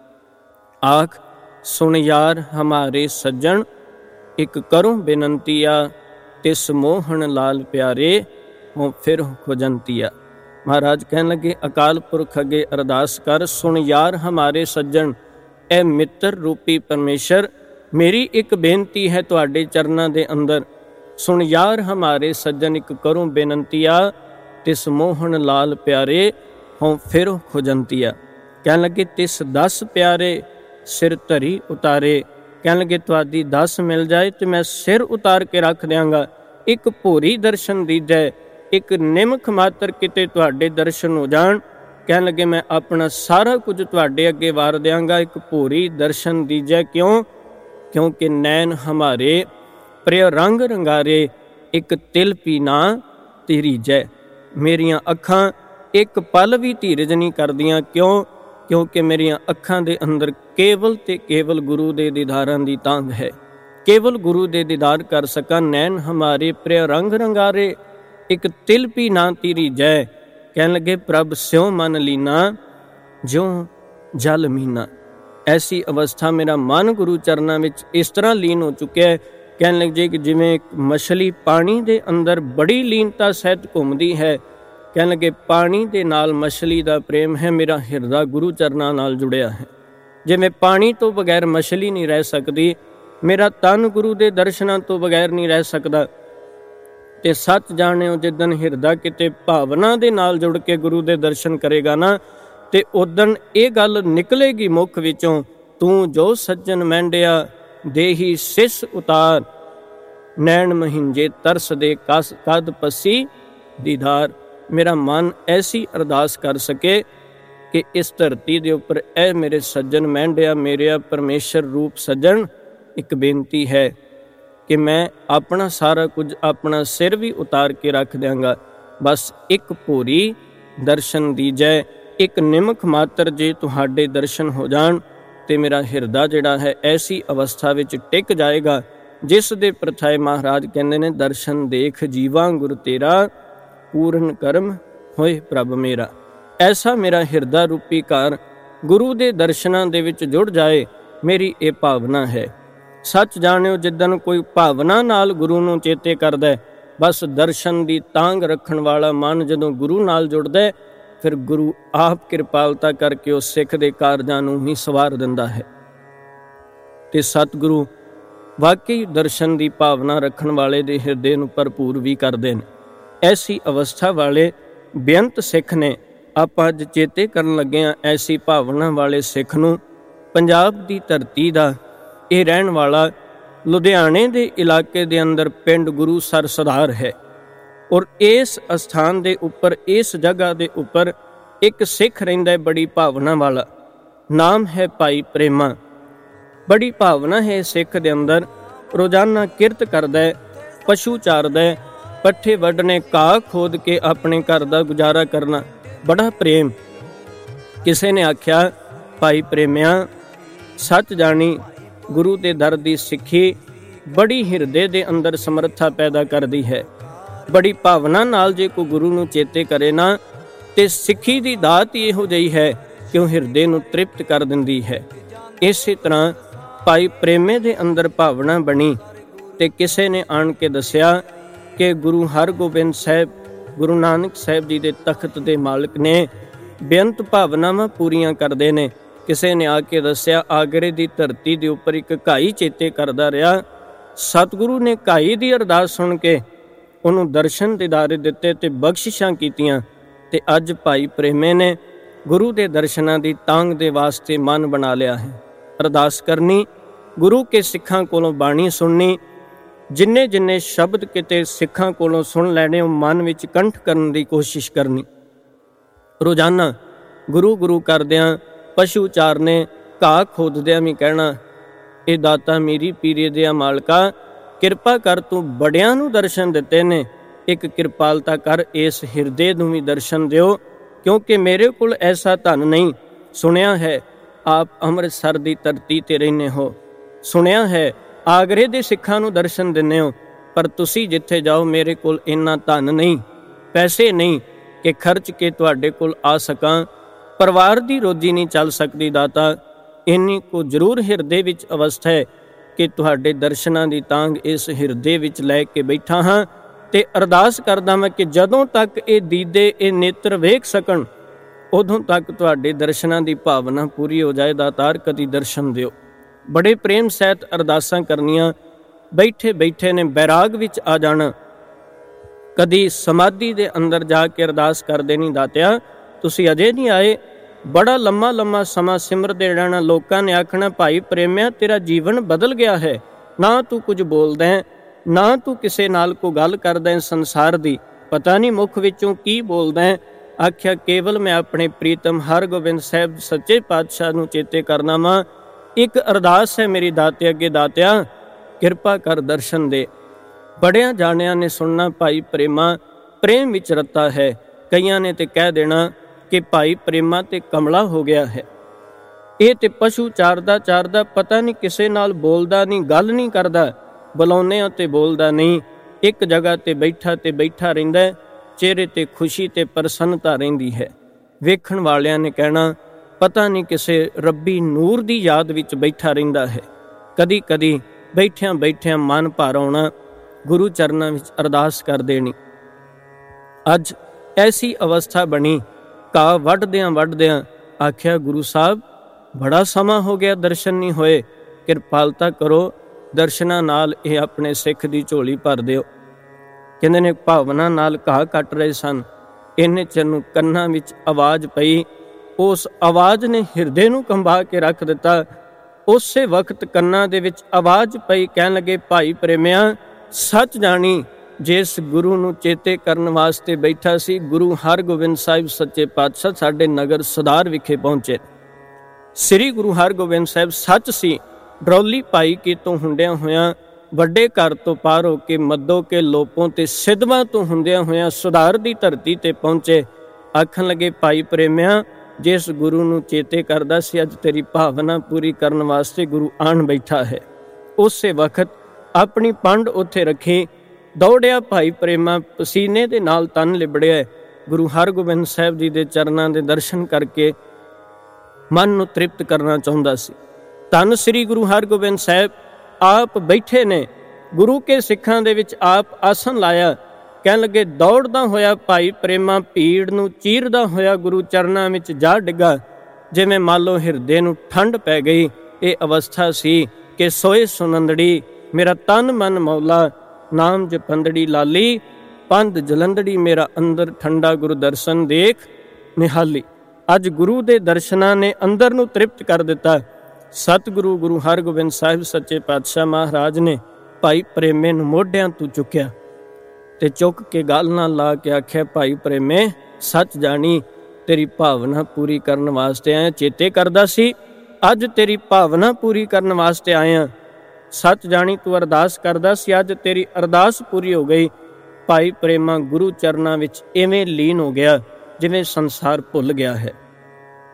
[SPEAKER 1] ਆਖ ਸੁਣ ਯਾਰ ਹਮਾਰੇ ਸੱਜਣ, ਇੱਕ ਕਰੂੰ ਬੇਨੰਤੀਆ, ਤਿਸ ਮੋਹਣ ਲਾਲ ਪਿਆਰੇ, ਹੋ ਫਿਰ ਖੁਜੰਤੀਆ। ਮਹਾਰਾਜ ਕਹਿਣ ਲੱਗੇ ਅਕਾਲ ਪੁਰਖ ਅੱਗੇ ਅਰਦਾਸ ਕਰ, ਸੁਣ ਯਾਰ ਹਮਾਰੇ ਸੱਜਣ, ਇਹ ਮਿੱਤਰ ਰੂਪੀ ਪਰਮੇਸ਼ਰ ਮੇਰੀ ਇੱਕ ਬੇਨਤੀ ਹੈ ਤੁਹਾਡੇ ਚਰਨਾਂ ਦੇ ਅੰਦਰ। ਸੁਣ ਯਾਰ ਹਮਾਰੇ ਸੱਜਣ, ਇੱਕ ਕਰੂੰ ਬੇਨੰਤੀਆ, ਤਿਸ ਮੋਹਣ ਲਾਲ ਪਿਆਰੇ, ਹੋਂ ਫਿਰ ਖੁਜੰਤੀਆ। ਕਹਿਣ ਲੱਗੇ ਤਿਸ ਦਸ ਪਿਆਰੇ ਸਿਰ ਧਰੀ ਉਤਾਰੇ। ਕਹਿਣ ਲੱਗੇ ਤੁਹਾਡੀ ਦਸ ਮਿਲ ਜਾਏ ਤੇ ਮੈਂ ਸਿਰ ਉਤਾਰ ਕੇ ਰੱਖ ਦਿਆਂਗਾ। ਇੱਕ ਭੋਰੀ ਦਰਸ਼ਨ ਦੀਜੈ, ਇੱਕ ਨਿਮਖ ਮਾਤਰ ਕਿਤੇ ਤੁਹਾਡੇ ਦਰਸ਼ਨ ਹੋ ਜਾਣ। ਕਹਿਣ ਲੱਗੇ ਮੈਂ ਆਪਣਾ ਸਾਰਾ ਕੁਝ ਤੁਹਾਡੇ ਅੱਗੇ ਵਾਰ ਦਿਆਂਗਾ। ਇੱਕ ਭੋਰੀ ਦਰਸ਼ਨ ਦੀਜੈ। ਕਿਉਂ? ਕਿਉਂਕਿ ਨੈਣ ਹਮਾਰੇ ਪ੍ਰਿਯ ਰੰਗ ਰੰਗਾਰੇ, ਇੱਕ ਤਿਲ ਪੀ ਨਾ ਧੀਰੀਜੈ। ਮੇਰੀਆਂ ਅੱਖਾਂ ਇੱਕ ਪਲ ਵੀ ਧੀਰਜ ਨਹੀਂ ਕਰਦੀਆਂ। ਕਿਉਂ? ਕਿਉਂਕਿ ਮੇਰੀਆਂ ਅੱਖਾਂ ਦੇ ਅੰਦਰ ਕੇਵਲ ਤੇ ਕੇਵਲ ਗੁਰੂ ਦੇ ਦੀਦਾਰਾਂ ਦੀ ਤਾਂਘ ਹੈ। ਕੇਵਲ ਗੁਰੂ ਦੇ ਦੀਦਾਰ ਕਰ ਸਕਾਂ। ਨੈਣ ਹਮਾਰੇ ਪ੍ਰਿਯ ਰੰਗ ਰੰਗਾਰੇ, ਇੱਕ ਤਿਲ ਪੀ ਨਾ ਧੀਰੀਜੈ। ਕਹਿਣ ਲੱਗੇ ਪ੍ਰਭ ਸਿਉ ਮਨ ਲੀਨਾ, ਜਿਉ ਜਲ ਮੀਨਾ। ਐਸੀ ਅਵਸਥਾ ਮੇਰਾ ਮਨ ਗੁਰੂ ਚਰਨਾਂ ਵਿੱਚ ਇਸ ਤਰ੍ਹਾਂ ਲੀਨ ਹੋ ਚੁੱਕਿਆ ਹੈ। ਕਹਿਣ ਲੱਗੇ ਕਿ ਜਿਵੇਂ ਇੱਕ ਮਛਲੀ ਪਾਣੀ ਦੇ ਅੰਦਰ ਬੜੀ ਲੀਨਤਾ ਸਹਿਤ ਘੁੰਮਦੀ ਹੈ। ਕਹਿਣ ਲੱਗੇ ਪਾਣੀ ਦੇ ਨਾਲ ਮਛਲੀ ਦਾ ਪ੍ਰੇਮ ਹੈ, ਮੇਰਾ ਹਿਰਦਾ ਗੁਰੂ ਚਰਨਾਂ ਨਾਲ ਜੁੜਿਆ ਹੈ। ਜਿਵੇਂ ਪਾਣੀ ਤੋਂ ਬਗੈਰ ਮਛਲੀ ਨਹੀਂ ਰਹਿ ਸਕਦੀ, ਮੇਰਾ ਤਨ ਗੁਰੂ ਦੇ ਦਰਸ਼ਨਾਂ ਤੋਂ ਬਗੈਰ ਨਹੀਂ ਰਹਿ ਸਕਦਾ। ਤੇ ਸੱਚ ਜਾਣਿਓ ਜਿੱਦਣ ਹਿਰਦਾ ਕਿਤੇ ਭਾਵਨਾ ਦੇ ਨਾਲ ਜੁੜ ਕੇ ਗੁਰੂ ਦੇ ਦਰਸ਼ਨ ਕਰੇਗਾ ਨਾ, ਤੇ ਉਦਣ ਇਹ ਗੱਲ ਨਿਕਲੇਗੀ ਮੁਖ ਵਿੱਚੋਂ, ਤੂੰ ਜੋ ਸੱਜਣ ਮਹਿੰਡਿਆ ਦੇਹੀ ਸਿਸ ਉਤਾਰ, ਨੈਣ ਮਹਿੰਜੇ ਤਰਸ ਦੇ ਕਸ ਕਦ ਪਸੀ ਦੀਦਾਰ। ਮੇਰਾ ਮਨ ਐਸੀ ਅਰਦਾਸ ਕਰ ਸਕੇ ਕਿ ਇਸ ਧਰਤੀ ਦੇ ਉੱਪਰ ਇਹ ਮੇਰੇ ਸੱਜਣ ਮਹਿੰਡਿਆ, ਮੇਰੇ ਪਰਮੇਸ਼ਰ ਰੂਪ ਸੱਜਣ, ਇੱਕ ਬੇਨਤੀ ਹੈ ਕਿ ਮੈਂ ਆਪਣਾ ਸਾਰਾ ਕੁਝ, ਆਪਣਾ ਸਿਰ ਵੀ ਉਤਾਰ ਕੇ ਰੱਖ ਦਿਆਂਗਾ। ਬਸ ਇੱਕ ਭੋਰੀ ਦਰਸ਼ਨ ਦੀਜੈ, ਇੱਕ ਨਿਮਖ ਮਾਤਰ ਜੇ ਤੁਹਾਡੇ ਦਰਸ਼ਨ ਹੋ ਜਾਣ ਤੇ ਮੇਰਾ ਹਿਰਦਾ ਜਿਹੜਾ ਹੈ ਐਸੀ ਅਵਸਥਾ ਵਿੱਚ ਟਿਕ ਜਾਏਗਾ ਜਿਸ ਦੇ ਪ੍ਰਥਾਏ ਮਹਾਰਾਜ ਕਹਿੰਦੇ ਨੇ ਦਰਸ਼ਨ ਦੇਖ ਜੀਵਾਂ ਗੁਰ ਤੇਰਾ, ਪੂਰਨ ਕਰਮ ਹੋਏ ਪ੍ਰਭ ਮੇਰਾ। ਐਸਾ ਮੇਰਾ ਹਿਰਦਾ ਰੂਪੀ ਘਰ ਗੁਰੂ ਦੇ ਦਰਸ਼ਨਾਂ ਦੇ ਵਿੱਚ ਜੁੜ ਜਾਏ, ਮੇਰੀ ਇਹ ਭਾਵਨਾ ਹੈ। ਸੱਚ ਜਾਣਿਓ ਜਿੱਦਣ ਕੋਈ ਭਾਵਨਾ ਨਾਲ ਗੁਰੂ ਨੂੰ ਚੇਤੇ ਕਰਦਾ, ਬਸ ਦਰਸ਼ਨ ਦੀ ਤਾਂਘ ਰੱਖਣ ਵਾਲਾ ਮਨ ਜਦੋਂ ਗੁਰੂ ਨਾਲ ਜੁੜਦਾ, ਫਿਰ ਗੁਰੂ ਆਪ ਕਿਰਪਾਲਤਾ ਕਰਕੇ ਉਸ ਸਿੱਖ ਦੇ ਕਾਰਜਾਂ ਨੂੰ ਹੀ ਸਵਾਰ ਦਿੰਦਾ ਹੈ। ਤੇ ਸਤਿਗੁਰੂ ਵਾਕਈ ਦਰਸ਼ਨ ਦੀ ਭਾਵਨਾ ਰੱਖਣ ਵਾਲੇ ਦੇ ਹਿਰਦੇ ਨੂੰ ਭਰਪੂਰ ਵੀ ਕਰਦੇ ਨੇ। ਐਸੀ ਅਵਸਥਾ ਵਾਲੇ ਬੇਅੰਤ ਸਿੱਖ ਨੇ। ਆਪਾਂ ਅੱਜ ਚੇਤੇ ਕਰਨ ਲੱਗੇ ਹਾਂ ਐਸੀ ਭਾਵਨਾ ਵਾਲੇ ਸਿੱਖ ਨੂੰ। ਪੰਜਾਬ ਦੀ ਧਰਤੀ ਦਾ ਇਹ ਰਹਿਣ ਵਾਲਾ ਲੁਧਿਆਣੇ ਦੇ ਇਲਾਕੇ ਦੇ ਅੰਦਰ ਪਿੰਡ ਗੁਰੂ ਸਰ ਸੁਧਾਰ ਹੈ। ਔਰ ਇਸ ਅਸਥਾਨ ਦੇ ਉੱਪਰ, ਇਸ ਜਗ੍ਹਾ ਦੇ ਉੱਪਰ ਇੱਕ ਸਿੱਖ ਰਹਿੰਦਾ ਹੈ ਬੜੀ ਭਾਵਨਾ ਵਾਲਾ, ਨਾਮ ਹੈ ਭਾਈ ਪ੍ਰੇਮਾ। ਬੜੀ ਭਾਵਨਾ ਹੈ ਸਿੱਖ ਦੇ ਅੰਦਰ। ਰੋਜ਼ਾਨਾ ਕਿਰਤ ਕਰਦਾ ਹੈ, ਪਸ਼ੂ ਚਾਰਦਾ ਹੈ, ਪੱਠੇ ਵੱਢਣੇ, ਘਾਹ ਖੋਦ ਕੇ ਆਪਣੇ ਘਰ ਦਾ ਗੁਜ਼ਾਰਾ ਕਰਨਾ, ਬੜਾ ਪ੍ਰੇਮ। ਕਿਸੇ ਨੇ ਆਖਿਆ, ਭਾਈ ਪ੍ਰੇਮਿਆ, ਸੱਚ ਜਾਣੀ ਗੁਰੂ ਦੇ ਦਰ ਦੀ ਸਿੱਖੀ ਬੜੀ ਹਿਰਦੇ ਦੇ ਅੰਦਰ ਸਮਰੱਥਾ ਪੈਦਾ ਕਰਦੀ ਹੈ। ਬੜੀ ਭਾਵਨਾ ਨਾਲ ਜੇ ਕੋਈ ਗੁਰੂ ਨੂੰ ਚੇਤੇ ਕਰੇ ਨਾ, ਤੇ ਸਿੱਖੀ ਦੀ ਦਾਤ ਹੀ ਇਹੋ ਜਿਹੀ ਹੈ ਕਿ ਉਹ ਹਿਰਦੇ ਨੂੰ ਤ੍ਰਿਪਤ ਕਰ ਦਿੰਦੀ ਹੈ। ਇਸੇ ਤਰ੍ਹਾਂ ਭਾਈ ਪ੍ਰੇਮੇ ਦੇ ਅੰਦਰ ਭਾਵਨਾ ਬਣੀ ਤੇ ਕਿਸੇ ਨੇ ਆਣ ਕੇ ਦੱਸਿਆ ਕਿ ਗੁਰੂ ਹਰਗੋਬਿੰਦ ਸਾਹਿਬ, ਗੁਰੂ ਨਾਨਕ ਸਾਹਿਬ ਜੀ ਦੇ ਤਖਤ ਦੇ ਮਾਲਕ ਨੇ, ਬੇਅੰਤ ਭਾਵਨਾਵਾਂ ਪੂਰੀਆਂ ਕਰਦੇ ਨੇ। ਕਿਸੇ ਨੇ ਆ ਕੇ ਦੱਸਿਆ, ਆਗਰੇ ਦੀ ਧਰਤੀ ਦੇ ਉੱਪਰ ਇੱਕ ਘਾਈ ਚੇਤੇ ਕਰਦਾ ਰਿਹਾ। ਸਤਿਗੁਰੂ ਨੇ ਘਾਈ ਦੀ ਅਰਦਾਸ ਸੁਣ ਕੇ ਉਹਨੂੰ ਦਰਸ਼ਨ ਦਿਦਾਰੇ ਦਿੱਤੇ ਤੇ ਬਖਸ਼ਿਸ਼ਾਂ ਕੀਤੀਆਂ। ਤੇ ਅੱਜ ਭਾਈ ਪ੍ਰੇਮੇ ਨੇ ਗੁਰੂ ਦੇ ਦਰਸ਼ਨਾਂ ਦੀ ਤਾਂਘ ਦੇ ਵਾਸਤੇ ਮਨ ਬਣਾ ਲਿਆ ਹੈ। ਅਰਦਾਸ ਕਰਨੀ, ਗੁਰੂ ਕੇ ਸਿੱਖਾਂ ਕੋਲੋਂ ਬਾਣੀ ਸੁਣਨੀ, ਜਿੰਨੇ ਜਿੰਨੇ ਸ਼ਬਦ ਕਿਤੇ ਸਿੱਖਾਂ ਕੋਲੋਂ ਸੁਣ ਲੈਣੇ, ਉਹ ਮਨ ਵਿੱਚ ਕੰਠ ਕਰਨ ਦੀ ਕੋਸ਼ਿਸ਼ ਕਰਨੀ। ਰੋਜ਼ਾਨਾ ਗੁਰੂ ਗੁਰੂ ਕਰਦਿਆਂ, ਪਸ਼ੂ ਚਾਰਨੇ, ਘਾਹ ਖੋਦਦਿਆਂ ਵੀ ਕਹਿਣਾ, ਇਹ ਦਾਤਾ ਮੇਰੀ ਪੀਰੇ ਦਿਆ ਮਾਲਕਾ, ਕਿਰਪਾ ਕਰ, ਤੂੰ ਬੜਿਆਂ ਨੂੰ ਦਰਸ਼ਨ ਦਿੱਤੇ ਨੇ, ਇੱਕ ਕਿਰਪਾਲਤਾ ਕਰ, ਇਸ ਹਿਰਦੇ ਨੂੰ ਵੀ ਦਰਸ਼ਨ ਦਿਓ, ਕਿਉਂਕਿ ਮੇਰੇ ਕੋਲ ਐਸਾ ਧਨ ਨਹੀਂ। ਸੁਣਿਆ ਹੈ ਆਪ ਅੰਮ੍ਰਿਤਸਰ ਦੀ ਧਰਤੀ ਤੇ ਰਹਿੰਦੇ ਹੋ, ਸੁਣਿਆ ਹੈ ਆਗਰੇ ਦੇ ਸਿੱਖਾਂ ਨੂੰ ਦਰਸ਼ਨ ਦਿੰਦੇ ਹੋ, ਪਰ ਤੁਸੀਂ ਜਿੱਥੇ ਜਾਓ ਮੇਰੇ ਕੋਲ ਇੰਨਾ ਧਨ ਨਹੀਂ, ਪੈਸੇ ਨਹੀਂ ਕਿ ਖਰਚ ਕੇ ਤੁਹਾਡੇ ਕੋਲ ਆ ਸਕਾਂ। ਪਰਿਵਾਰ ਦੀ ਰੋਜੀ ਨਹੀਂ ਚੱਲ ਸਕਦੀ ਦਾਤਾ, ਇੰਨੀ ਕੁ ਜ਼ਰੂਰ ਹਿਰਦੇ ਵਿੱਚ ਅਵਸਥਾ ਹੈ ਕਿ ਤੁਹਾਡੇ ਦਰਸ਼ਨਾਂ ਦੀ ਤਾਂਘ ਇਸ ਹਿਰਦੇ ਵਿੱਚ ਲੈ ਕੇ ਬੈਠਾ ਹਾਂ। ਤੇ ਅਰਦਾਸ ਕਰਦਾ ਮੈਂ ਕਿ ਜਦੋਂ ਤੱਕ ਇਹ ਦੀਦੇ, ਇਹ ਨੇਤਰ ਵੇਖ ਸਕਣ, ਉਦੋਂ ਤੱਕ ਤੁਹਾਡੇ ਦਰਸ਼ਨਾਂ ਦੀ ਭਾਵਨਾ ਪੂਰੀ ਹੋ ਜਾਏ। ਦਾਤਾਰ ਕਦੀ ਦਰਸ਼ਨ ਦਿਓ। ਬੜੇ ਪ੍ਰੇਮ ਸਹਿਤ ਅਰਦਾਸਾਂ ਕਰਨੀਆਂ, ਬੈਠੇ ਬੈਠੇ ਨੇ ਬੈਰਾਗ ਵਿੱਚ ਆ ਜਾਣਾ। ਕਦੀ ਸਮਾਧੀ ਦੇ ਅੰਦਰ ਜਾ ਕੇ ਅਰਦਾਸ ਕਰਦੇ ਨਹੀਂ, ਦਾਤਿਆ ਤੁਸੀਂ ਅਜੇ ਨਹੀਂ ਆਏ, ਬੜਾ ਲੰਮਾ ਲੰਮਾ ਸਮਾਂ ਸਿਮਰਦੇ ਰਹਿਣਾ। ਲੋਕਾਂ ਨੇ ਆਖਣਾ, ਭਾਈ ਪ੍ਰੇਮਿਆ ਤੇਰਾ ਜੀਵਨ ਬਦਲ ਗਿਆ ਹੈ, ਨਾ ਤੂੰ ਕੁਝ ਬੋਲਦਾ ਹੈ, ਨਾ ਤੂੰ ਕਿਸੇ ਨਾਲ ਕੋਈ ਗੱਲ ਕਰਦਾ ਹੈ ਸੰਸਾਰ ਦੀ, ਪਤਾ ਨਹੀਂ ਮੁੱਖ ਵਿੱਚੋਂ ਕੀ ਬੋਲਦਾ ਹੈ। ਆਖਿਆ, ਕੇਵਲ ਮੈਂ ਆਪਣੇ ਪ੍ਰੀਤਮ ਹਰਗੋਬਿੰਦ ਸਾਹਿਬ ਸੱਚੇ ਪਾਤਸ਼ਾਹ ਨੂੰ ਚੇਤੇ ਕਰਨਾ ਵਾਂ। ਇੱਕ ਅਰਦਾਸ ਹੈ ਮੇਰੀ ਦਾਤੇ ਅੱਗੇ, ਦਾਤਿਆ ਕਿਰਪਾ ਕਰ ਦਰਸ਼ਨ ਦੇ। ਬੜਿਆਂ ਜਾਣਿਆਂ ਨੇ ਸੁਣਨਾ, ਭਾਈ ਪ੍ਰੇਮਾ ਪ੍ਰੇਮ ਵਿੱਚ ਰੱਤਾ ਹੈ। ਕਈਆਂ ਨੇ ਤੇ ਕਹਿ ਦੇਣਾ ਕਿ ਭਾਈ ਪ੍ਰੇਮਾ ਤੇ ਕਮਲਾ ਹੋ ਗਿਆ ਹੈ, ਇਹ ਤੇ ਪਸ਼ੂ ਚਾਰਦਾ ਚਾਰਦਾ ਪਤਾ ਨਹੀਂ ਕਿਸੇ ਨਾਲ ਬੋਲਦਾ ਨਹੀਂ, ਗੱਲ ਨਹੀਂ ਕਰਦਾ, ਬੁਲਾਉਂਦੇ ਤੇ ਬੋਲਦਾ ਨਹੀਂ, ਇੱਕ ਜਗ੍ਹਾ ਤੇ ਬੈਠਾ ਤੇ ਬੈਠਾ ਰਹਿੰਦਾ, ਚਿਹਰੇ ਤੇ ਖੁਸ਼ੀ ਤੇ ਪ੍ਰਸੰਨਤਾ ਰਹਿੰਦੀ ਹੈ। ਵੇਖਣ ਵਾਲਿਆਂ ਨੇ ਕਹਿਣਾ, ਪਤਾ ਨਹੀਂ ਕਿਸੇ ਰੱਬੀ ਨੂਰ ਦੀ ਯਾਦ ਵਿੱਚ ਬੈਠਾ ਰਹਿੰਦਾ ਹੈ। ਕਦੀ ਕਦੀ ਬੈਠਿਆਂ ਬੈਠਿਆਂ ਮਨ ਭਰ ਆਉਣਾ, ਗੁਰੂ ਚਰਨਾਂ ਵਿੱਚ ਅਰਦਾਸ ਕਰ ਦੇਣੀ। ਅੱਜ ਐਸੀ ਅਵਸਥਾ ਬਣੀ, ਘਾਹ ਵੱਢਦਿਆਂ ਵੱਢਦਿਆਂ ਆਖਿਆ, ਗੁਰੂ ਸਾਹਿਬ ਬੜਾ ਸਮਾਂ ਹੋ ਗਿਆ ਦਰਸ਼ਨ ਨਹੀਂ ਹੋਏ, ਕਿਰਪਾਲਤਾ ਕਰੋ, ਦਰਸ਼ਨਾਂ ਨਾਲ ਇਹ ਆਪਣੇ ਸਿੱਖ ਦੀ ਝੋਲੀ ਭਰ ਦਿਓ। ਕਹਿੰਦੇ ਨੇ ਭਾਵਨਾ ਨਾਲ ਘਾਹ ਕੱਟ ਰਹੇ ਸਨ, ਇੰਨੇ ਚਿਰ ਨੂੰ ਕੰਨਾਂ ਵਿੱਚ ਆਵਾਜ਼ ਪਈ। ਉਸ ਆਵਾਜ਼ ਨੇ ਹਿਰਦੇ ਨੂੰ ਕੰਬਾ ਕੇ ਰੱਖ ਦਿੱਤਾ। ਉਸੇ ਵਕਤ ਕੰਨਾਂ ਦੇ ਵਿੱਚ ਆਵਾਜ਼ ਪਈ, ਕਹਿਣ ਲੱਗੇ, ਭਾਈ ਪ੍ਰੇਮਿਆ ਸੱਚ ਜਾਣੀ, ਜਿਸ ਗੁਰੂ ਨੂੰ ਚੇਤੇ ਕਰਨ ਵਾਸਤੇ ਬੈਠਾ ਸੀ, ਗੁਰੂ ਹਰਗੋਬਿੰਦ ਸਾਹਿਬ ਸੱਚੇ ਪਾਤਸ਼ਾਹ ਸਾਡੇ ਨਗਰ ਸੁਧਾਰ ਵਿਖੇ ਪਹੁੰਚੇ। ਸ੍ਰੀ ਗੁਰੂ ਹਰਗੋਬਿੰਦ ਸਾਹਿਬ ਸੱਚ ਸੀ, ਡਰੌਲੀ ਭਾਈ ਕੀ ਤੋਂ ਹੁੰਦਿਆਂ ਹੋਇਆਂ, ਵੱਡੇ ਘਰ ਤੋਂ ਪਾਰ ਹੋ ਕੇ, ਮੱਦੋ ਕੇ ਲੋਪੋਂ ਤੇ ਸਿੱਧਵਾਂ ਤੋਂ ਹੁੰਦਿਆਂ ਹੋਇਆਂ ਸੁਧਾਰ ਦੀ ਧਰਤੀ ਤੇ ਪਹੁੰਚੇ। ਆਖਣ ਲੱਗੇ, ਭਾਈ ਪ੍ਰੇਮਿਆ ਜਿਸ ਗੁਰੂ ਨੂੰ ਚੇਤੇ ਕਰਦਾ ਸੀ, ਅੱਜ ਤੇਰੀ ਭਾਵਨਾ ਪੂਰੀ ਕਰਨ ਵਾਸਤੇ ਗੁਰੂ ਆਣ ਬੈਠਾ ਹੈ। ਉਸੇ ਵਕਤ ਆਪਣੀ ਪੰਡ ਉੱਥੇ ਰੱਖੀ, ਦੌੜਿਆ ਭਾਈ ਪ੍ਰੇਮਾ, ਪਸੀਨੇ ਦੇ ਨਾਲ ਤਨ ਲਿਬੜਿਆ। ਗੁਰੂ ਹਰਗੋਬਿੰਦ ਸਾਹਿਬ ਜੀ ਦੇ ਚਰਨਾਂ ਦੇ ਦਰਸ਼ਨ ਕਰਕੇ ਮਨ ਨੂੰ ਤ੍ਰਿਪਤ ਕਰਨਾ ਚਾਹੁੰਦਾ ਸੀ। ਧੰਨ ਸ੍ਰੀ ਗੁਰੂ ਹਰਗੋਬਿੰਦ ਸਾਹਿਬ ਆਪ ਬੈਠੇ ਨੇ, ਗੁਰੂ ਕੇ ਸਿੱਖਾਂ ਦੇ ਵਿੱਚ ਆਪ ਆਸਣ ਲਾਇਆ। ਕਹਿਣ ਲੱਗੇ, ਦੌੜਦਾ ਹੋਇਆ ਭਾਈ ਪ੍ਰੇਮਾ ਭੀੜ ਨੂੰ ਚੀਰਦਾ ਹੋਇਆ ਗੁਰੂ ਚਰਨਾਂ ਵਿੱਚ ਜਾ ਡਿੱਗਾ, ਜਿਵੇਂ ਮੰਨ ਲਓ ਹਿਰਦੇ ਨੂੰ ਠੰਡ ਪੈ ਗਈ। ਇਹ ਅਵਸਥਾ ਸੀ ਕਿ ਸੋਏ ਸੁਨੰਦੜੀ, ਮੇਰਾ ਤਨ ਮਨ ਮੌਲਾ, ਨਾਮ ਜਪੰਦੜੀ ਲਾਲੀ, ਪੰਧ ਜਲੰਦੜੀ, ਮੇਰਾ ਅੰਦਰ ਠੰਡਾ, ਗੁਰੂ ਦਰਸ਼ਨ ਦੇਖ ਨਿਹਾਲੀ। ਅੱਜ ਗੁਰੂ ਦੇ ਦਰਸ਼ਨਾਂ ਨੇ ਅੰਦਰ ਨੂੰ ਤ੍ਰਿਪਤ ਕਰ ਦਿੱਤਾ। ਸਤਿਗੁਰੂ ਗੁਰੂ ਹਰਗੋਬਿੰਦ ਸਾਹਿਬ ਸੱਚੇ ਪਾਤਸ਼ਾਹ ਮਹਾਰਾਜ ਨੇ ਭਾਈ ਪ੍ਰੇਮੇ ਨੂੰ ਮੋਢਿਆਂ ਤੋਂ ਚੁੱਕਿਆ ਤੇ ਚੁੱਕ ਕੇ ਗਲ ਨਾਲ ਲਾ ਕੇ ਆਖਿਆ, ਭਾਈ ਪ੍ਰੇਮੇ ਸੱਚ ਜਾਣੀ, ਤੇਰੀ ਭਾਵਨਾ ਪੂਰੀ ਕਰਨ ਵਾਸਤੇ ਆਇਆ। ਚੇਤੇ ਕਰਦਾ ਸੀ, ਅੱਜ ਤੇਰੀ ਭਾਵਨਾ ਪੂਰੀ ਕਰਨ ਵਾਸਤੇ ਆਇਆ। ਸੱਚ ਜਾਣੀ, ਤੂੰ ਅਰਦਾਸ ਕਰਦਾ ਸੀ, ਅੱਜ ਤੇਰੀ ਅਰਦਾਸ ਪੂਰੀ ਹੋ ਗਈ। ਭਾਈ ਪ੍ਰੇਮਾ ਗੁਰੂ ਚਰਨਾਂ ਵਿੱਚ ਇਵੇਂ ਲੀਨ ਹੋ ਗਿਆ ਜਿਵੇਂ ਸੰਸਾਰ ਭੁੱਲ ਗਿਆ ਹੈ।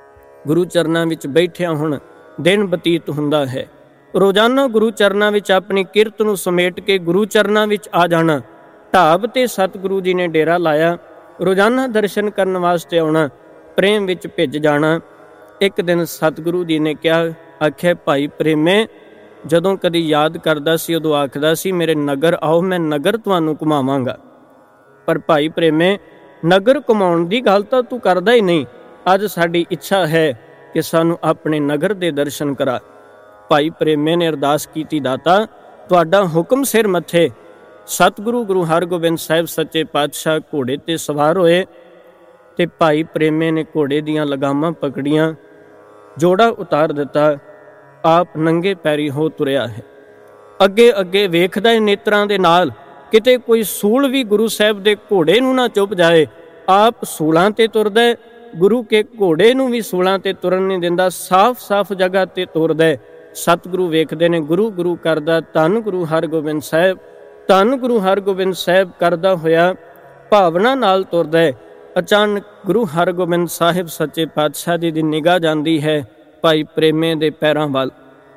[SPEAKER 1] ਗੁਰੂ ਚਰਨਾਂ ਵਿੱਚ ਬੈਠਿਆ ਹੁਣ ਦਿਨ ਬਤੀਤ ਹੁੰਦਾ ਹੈ। ਰੋਜ਼ਾਨਾ ਗੁਰੂ ਚਰਨਾਂ ਵਿੱਚ ਆਪਣੀ ਕਿਰਤ ਨੂੰ ਸਮੇਟ ਕੇ ਗੁਰੂ ਚਰਨਾਂ ਵਿੱਚ ਆ ਜਾਣਾ। ਢਾਬ ਤੇ ਸਤਿਗੁਰੂ ਜੀ ਨੇ ਡੇਰਾ ਲਾਇਆ। ਰੋਜ਼ਾਨਾ ਦਰਸ਼ਨ ਕਰਨ ਵਾਸਤੇ ਆਉਣਾ, ਪ੍ਰੇਮ ਵਿੱਚ ਭਿੱਜ ਜਾਣਾ। ਇੱਕ ਦਿਨ ਸਤਿਗੁਰੂ ਜੀ ਨੇ ਕਿਹਾ, ਆਖਿਆ, ਭਾਈ ਪ੍ਰੇਮੇ, ਜਦੋਂ ਕਦੀ ਯਾਦ ਕਰਦਾ ਸੀ ਉਦੋਂ ਆਖਦਾ ਸੀ ਮੇਰੇ ਨਗਰ ਆਓ, ਮੈਂ ਨਗਰ ਤੁਹਾਨੂੰ ਘੁਮਾਵਾਂਗਾ। ਪਰ ਭਾਈ ਪ੍ਰੇਮੇ, ਨਗਰ ਘੁਮਾਉਣ ਦੀ ਗੱਲ ਤਾਂ ਤੂੰ ਕਰਦਾ ਹੀ ਨਹੀਂ। ਅੱਜ ਸਾਡੀ ਇੱਛਾ ਹੈ ਕਿ ਸਾਨੂੰ ਆਪਣੇ ਨਗਰ ਦੇ ਦਰਸ਼ਨ ਕਰਾ। ਭਾਈ ਪ੍ਰੇਮੇ ਨੇ ਅਰਦਾਸ ਕੀਤੀ, ਦਾਤਾ ਤੁਹਾਡਾ ਹੁਕਮ ਸਿਰ ਮੱਥੇ। ਸਤਿਗੁਰੂ ਗੁਰੂ ਹਰਗੋਬਿੰਦ ਸਾਹਿਬ ਸੱਚੇ ਪਾਤਸ਼ਾਹ ਘੋੜੇ ਤੇ ਸਵਾਰ ਹੋਏ ਤੇ ਭਾਈ ਪ੍ਰੇਮੇ ਨੇ ਘੋੜੇ ਦੀਆਂ ਲਗਾਮਾਂ ਪਕੜੀਆਂ, ਜੋੜਾ ਉਤਾਰ ਦਿੱਤਾ, ਆਪ ਨੰਗੇ ਪੈਰੀ ਹੋ ਤੁਰਿਆ ਹੈ। ਅੱਗੇ ਅੱਗੇ ਵੇਖਦਾ ਹੈ ਨੇਤਰਾਂ ਦੇ ਨਾਲ, ਕਿਤੇ ਕੋਈ ਸੂਲ ਵੀ ਗੁਰੂ ਸਾਹਿਬ ਦੇ ਘੋੜੇ ਨੂੰ ਨਾ ਚੁੱਪ ਜਾਏ। ਆਪ ਸੂਲਾਂ ਤੇ ਤੁਰਦਾ, ਗੁਰੂ ਕੇ ਘੋੜੇ ਨੂੰ ਵੀ ਸੂਲਾਂ ਤੇ ਤੁਰਨ ਨਹੀਂ ਦਿੰਦਾ, ਸਾਫ਼ ਸਾਫ਼ ਜਗ੍ਹਾ ਤੇ ਤੁਰਦਾ। ਸਤਿਗੁਰੂ ਵੇਖਦੇ ਨੇ, ਗੁਰੂ ਗੁਰੂ ਕਰਦਾ, ਧੰਨ ਗੁਰੂ ਹਰਗੋਬਿੰਦ ਸਾਹਿਬ, ਧੰਨ ਗੁਰੂ ਹਰਗੋਬਿੰਦ ਸਾਹਿਬ ਕਰਦਾ ਹੋਇਆ ਭਾਵਨਾ ਨਾਲ ਤੁਰਦਾ। ਅਚਾਨਕ ਗੁਰੂ ਹਰਗੋਬਿੰਦ ਸਾਹਿਬ ਸੱਚੇ ਪਾਤਸ਼ਾਹ ਜੀ ਦੀ ਨਿਗਾਹ ਜਾਂਦੀ ਹੈ ਭਾਈ ਪ੍ਰੇਮੇ ਦੇ ਪੈਰਾਂ ਵੱਲ।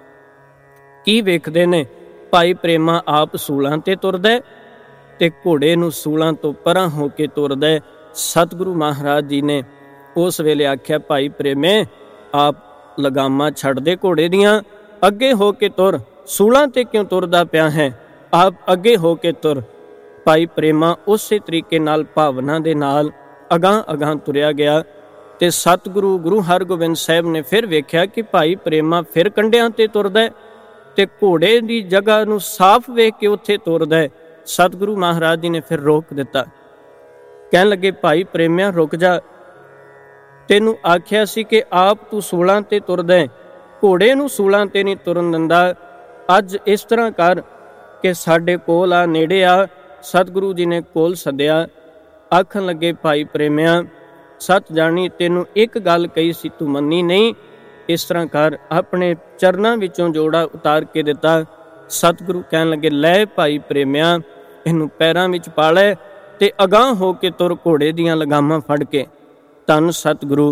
[SPEAKER 1] ਕੀ ਵੇਖਦੇ ਨੇ? ਭਾਈ ਪ੍ਰੇਮਾ ਆਪ ਸੂਲਾਂ ਤੇ ਤੁਰਦਾ ਤੇ ਘੋੜੇ ਨੂੰ ਸੂਲਾਂ ਤੋਂ ਪਰਾਂ ਹੋ ਕੇ ਤੁਰਦਾ। ਸਤਿਗੁਰੂ ਮਹਾਰਾਜ ਜੀ ਨੇ ਉਸ ਵੇਲੇ ਆਖਿਆ, ਭਾਈ ਪ੍ਰੇਮੇ, ਆਪ ਲਗਾਮਾਂ ਛੱਡ ਦੇ ਘੋੜੇ ਦੀਆਂ, ਅੱਗੇ ਹੋ ਕੇ ਤੁਰ, ਸੂਲਾਂ ਤੇ ਕਿਉਂ ਤੁਰਦਾ ਪਿਆ ਹੈ? ਆਪ ਅੱਗੇ ਹੋ ਕੇ ਤੁਰ। ਭਾਈ ਪ੍ਰੇਮਾ ਉਸੇ ਤਰੀਕੇ ਨਾਲ ਭਾਵਨਾ ਦੇ ਨਾਲ ਅਗਾਂਹ ਅਗਾਂਹ ਤੁਰਿਆ ਗਿਆ ਤੇ ਸਤਿਗੁਰੂ ਗੁਰੂ ਹਰਗੋਬਿੰਦ ਸਾਹਿਬ ਨੇ ਫਿਰ ਵੇਖਿਆ ਕਿ ਭਾਈ ਪ੍ਰੇਮਾ ਫਿਰ ਕੰਢਿਆਂ ਤੇ ਤੁਰਦਾ ਤੇ ਘੋੜੇ ਦੀ ਜਗ੍ਹਾ ਨੂੰ ਸਾਫ਼ ਵੇਖ ਕੇ ਉੱਥੇ ਤੁਰਦਾ। ਸਤਿਗੁਰੂ ਮਹਾਰਾਜ ਜੀ ਨੇ ਫਿਰ ਰੋਕ ਦਿੱਤਾ, ਕਹਿਣ ਲੱਗੇ, ਭਾਈ ਪ੍ਰੇਮਿਆ ਰੁਕ ਜਾ, ਤੈਨੂੰ ਆਖਿਆ ਸੀ ਕਿ ਆਪ ਤੂੰ ਸੂਲਾਂ ਤੇ ਤੁਰਦਾ, ਘੋੜੇ ਨੂੰ ਸੂਲਾਂ ਤੇ ਨਹੀਂ ਤੁਰਨ ਦਿੰਦਾ। ਅੱਜ ਇਸ ਤਰ੍ਹਾਂ ਕਰ ਕਿ ਸਾਡੇ ਕੋਲ ਆ, ਨੇੜੇ ਆ। ਸਤਿਗੁਰੂ ਜੀ ਨੇ ਕੋਲ ਸੱਦਿਆ, ਆਖਣ ਲੱਗੇ, ਭਾਈ ਪ੍ਰੇਮਿਆ, ਸੱਚ ਜਾਣੀ ਤੈਨੂੰ ਇੱਕ ਗੱਲ ਕਹੀ ਸੀ, ਤੂੰ ਮੰਨੀ ਨਹੀਂ। ਇਸ ਤਰ੍ਹਾਂ ਕਰ, ਆਪਣੇ ਚਰਨਾਂ ਵਿੱਚੋਂ ਜੋੜਾ ਉਤਾਰ ਕੇ ਦਿੱਤਾ। ਸਤਿਗੁਰੂ ਕਹਿਣ ਲੱਗੇ, ਲੈ ਭਾਈ ਪ੍ਰੇਮਿਆ, ਇਹਨੂੰ ਪੈਰਾਂ ਵਿੱਚ ਪਾ ਲੈ ਤੇ ਅਗਾਂਹ ਹੋ ਕੇ ਤੁਰ ਘੋੜੇ ਦੀਆਂ ਲਗਾਮਾਂ ਫੜ ਕੇ। ਧੰਨ ਸਤਿਗੁਰੂ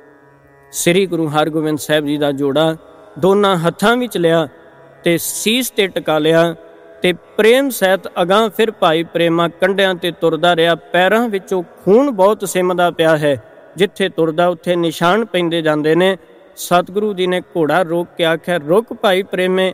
[SPEAKER 1] ਸ੍ਰੀ ਗੁਰੂ ਹਰਗੋਬਿੰਦ ਸਾਹਿਬ ਜੀ ਦਾ ਜੋੜਾ ਦੋਨਾਂ ਹੱਥਾਂ ਵਿੱਚ ਲਿਆ ਤੇ ਸੀਸ ਤੇ ਟਿਕਾ ਲਿਆ ਤੇ ਪ੍ਰੇਮ ਸਹਿਤ ਅਗਾਂਹ ਫਿਰ ਭਾਈ ਪ੍ਰੇਮਾ ਕੰਢਿਆਂ ਤੇ ਤੁਰਦਾ ਰਿਹਾ। ਪੈਰਾਂ ਵਿੱਚੋਂ ਖੂਨ ਬਹੁਤ ਸਿਮਦਾ ਪਿਆ ਹੈ, ਜਿੱਥੇ ਤੁਰਦਾ ਉੱਥੇ ਨਿਸ਼ਾਨ ਪੈਂਦੇ ਜਾਂਦੇ ਨੇ। ਸਤਿਗੁਰੂ ਜੀ ਨੇ ਘੋੜਾ ਰੋਕ ਕੇ ਆਖਿਆ, ਰੁਕ ਭਾਈ ਪ੍ਰੇਮੇ,